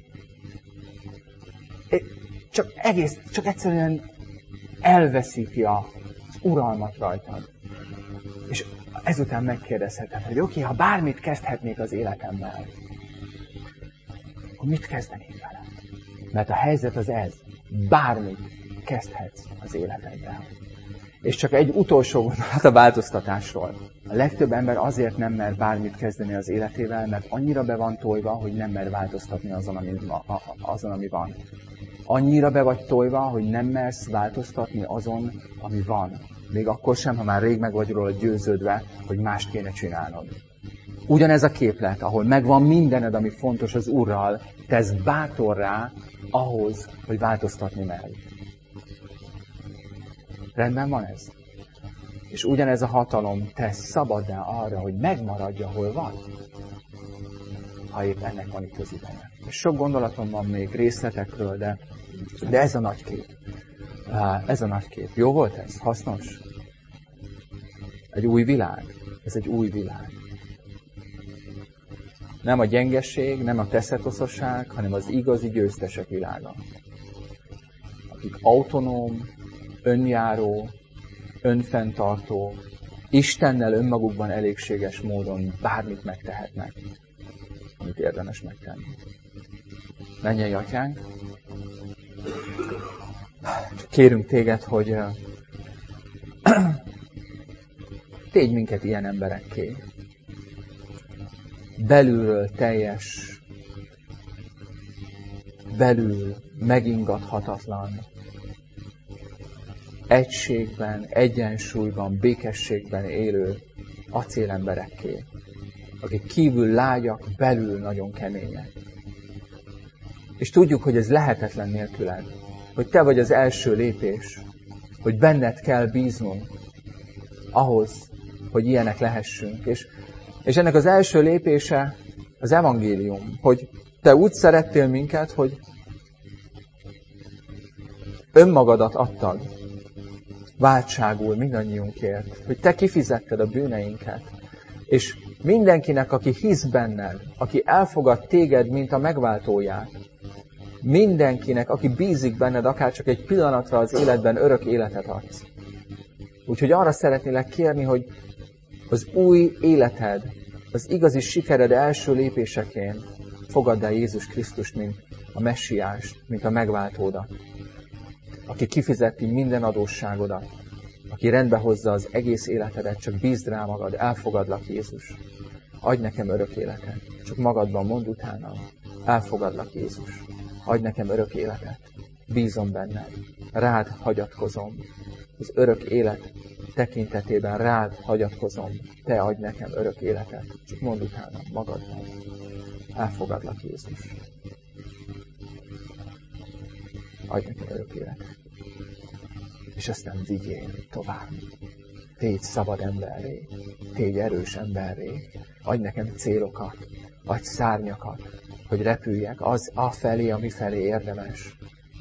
Csak egész, csak egyszerűen elveszíti az uralmat rajtad. És ezután megkérdezheted, hogy oké, okay, ha bármit kezdhetnék az életemmel, akkor mit kezdenék vele? Mert a helyzet az ez. Bármit kezdhetsz az életeddel. És csak egy utolsó gondolat a változtatásról. A legtöbb ember azért nem mer bármit kezdeni az életével, mert annyira be van tojva, hogy nem mer változtatni azon, ami, azon, ami van. Annyira be vagy tojva, hogy nem mersz változtatni azon, ami van. Még akkor sem, ha már rég meg vagy róla győződve, hogy mást kéne csinálnod. Ugyanez a képlet, ahol megvan mindened, ami fontos az Úrral, tesz bátorrá ahhoz, hogy változtatni merj. Rendben van ez? És ugyanez a hatalom tesz szabaddá arra, hogy megmaradj, ahol van, ha épp ennek van itt az ideje. És sok gondolatom van még részletekről, de, de ez a nagy kép. Ez a nagy kép. Jó volt ez? Hasznos? Egy új világ. Ez egy új világ. Nem a gyengesség, nem a teszetoszosság, hanem az igazi győztesek világa. Akik autonóm, önjáró, önfenntartó, Istennel önmagukban elégséges módon bármit megtehetnek, amit érdemes megtenni. Mennyei Atyánk, kérünk téged, hogy tégy minket ilyen emberekké. Belülről teljes, belül megingathatatlan, egységben, egyensúlyban, békességben élő acélemberekké, akik kívül lágyak, belül nagyon kemények. És tudjuk, hogy ez lehetetlen nélküled, hogy te vagy az első lépés, hogy benned kell bíznunk ahhoz, hogy ilyenek lehessünk. És, és ennek az első lépése az evangélium, hogy te úgy szerettél minket, hogy önmagadat adtad váltságul mindannyiunkért, hogy te kifizetted a bűneinket, és Mindenkinek, aki hisz benned, aki elfogad téged, mint a megváltóját. Mindenkinek, aki bízik benned, akár csak egy pillanatra az életben örök életet adsz. Úgyhogy arra szeretnélek kérni, hogy az új életed, az igazi sikered első lépéseként fogadd el Jézus Krisztust, mint a messiást, mint a megváltódat, aki kifizeti minden adósságodat, aki rendbe hozza az egész életedet, csak bízd rá magad, elfogadlak Jézus. Adj nekem örök életet. Csak magadban mondd utána, elfogadlak Jézus. Adj nekem örök életet. Bízom benned. Rád hagyatkozom. Az örök élet tekintetében rád hagyatkozom. Te adj nekem örök életet. Csak mondd utána magadban. Elfogadlak Jézus. Adj nekem örök életet. És aztán vigyél tovább. Tégy szabad emberré, tégy erős emberré, adj nekem célokat, adj szárnyakat, hogy repüljek az afelé, ami felé érdemes.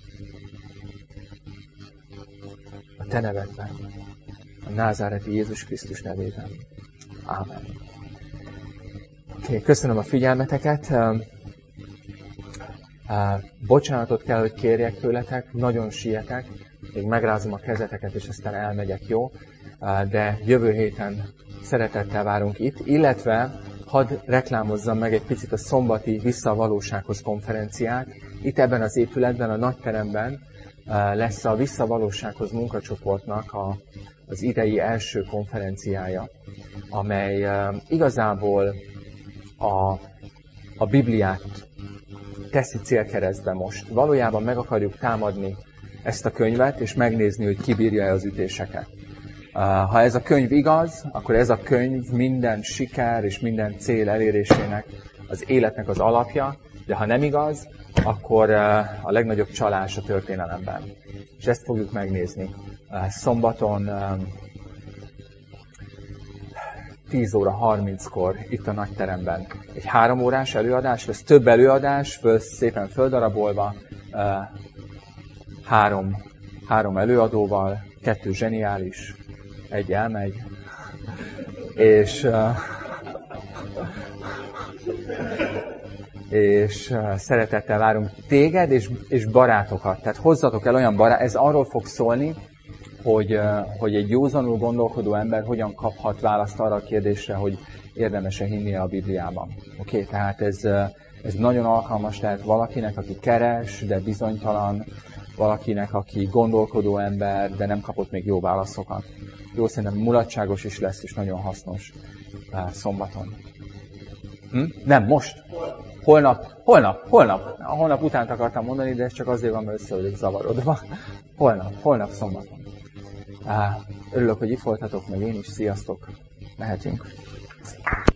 A te nevedben, a názáreti Jézus Krisztus nevében. Ámen. Okay, köszönöm a figyelmeteket. Uh, uh, bocsánatot kell, hogy kérjek tőletek, nagyon sietek. Még megrázom a kezeteket, és aztán elmegyek, jó? De jövő héten szeretettel várunk itt, illetve hadd reklámozzam meg egy picit a szombati Vissza a valósághoz konferenciát. Itt ebben az épületben, a nagyteremben lesz a Vissza a valósághoz munkacsoportnak a, az idei első konferenciája, amely igazából a, a Bibliát teszi célkeresztbe most. Valójában meg akarjuk támadni ezt a könyvet, és megnézni, hogy ki bírja-e az ütéseket. Ha ez a könyv igaz, akkor ez a könyv minden siker és minden cél elérésének, az életnek az alapja, de ha nem igaz, akkor a legnagyobb csalás a történelemben. És ezt fogjuk megnézni. Szombaton tíz óra harminckor itt a nagyteremben. Egy három órás előadás, lesz több előadás, föl, szépen földarabolva, három, három előadóval, kettő zseniális, egy elmegy, és, és szeretettel várunk téged és, és barátokat. Tehát hozzatok el olyan barát, ez arról fog szólni, hogy, hogy egy józanul gondolkodó ember hogyan kaphat választ arra a kérdésre, hogy érdemes-e hinnie a Bibliában. Oké, okay, tehát ez, ez nagyon alkalmas lehet valakinek, aki keres, de bizonytalan, valakinek, aki gondolkodó ember, de nem kapott még jó válaszokat. Jó, szerintem mulatságos is lesz, és nagyon hasznos uh, szombaton. Hm? Nem, most. Holnap, holnap, holnap. A holnap után akartam mondani, de ez csak azért van, mert össze vagyok zavarodva. Holnap, holnap szombaton. Uh, örülök, hogy itt voltatok, meg én is. Sziasztok. Mehetünk.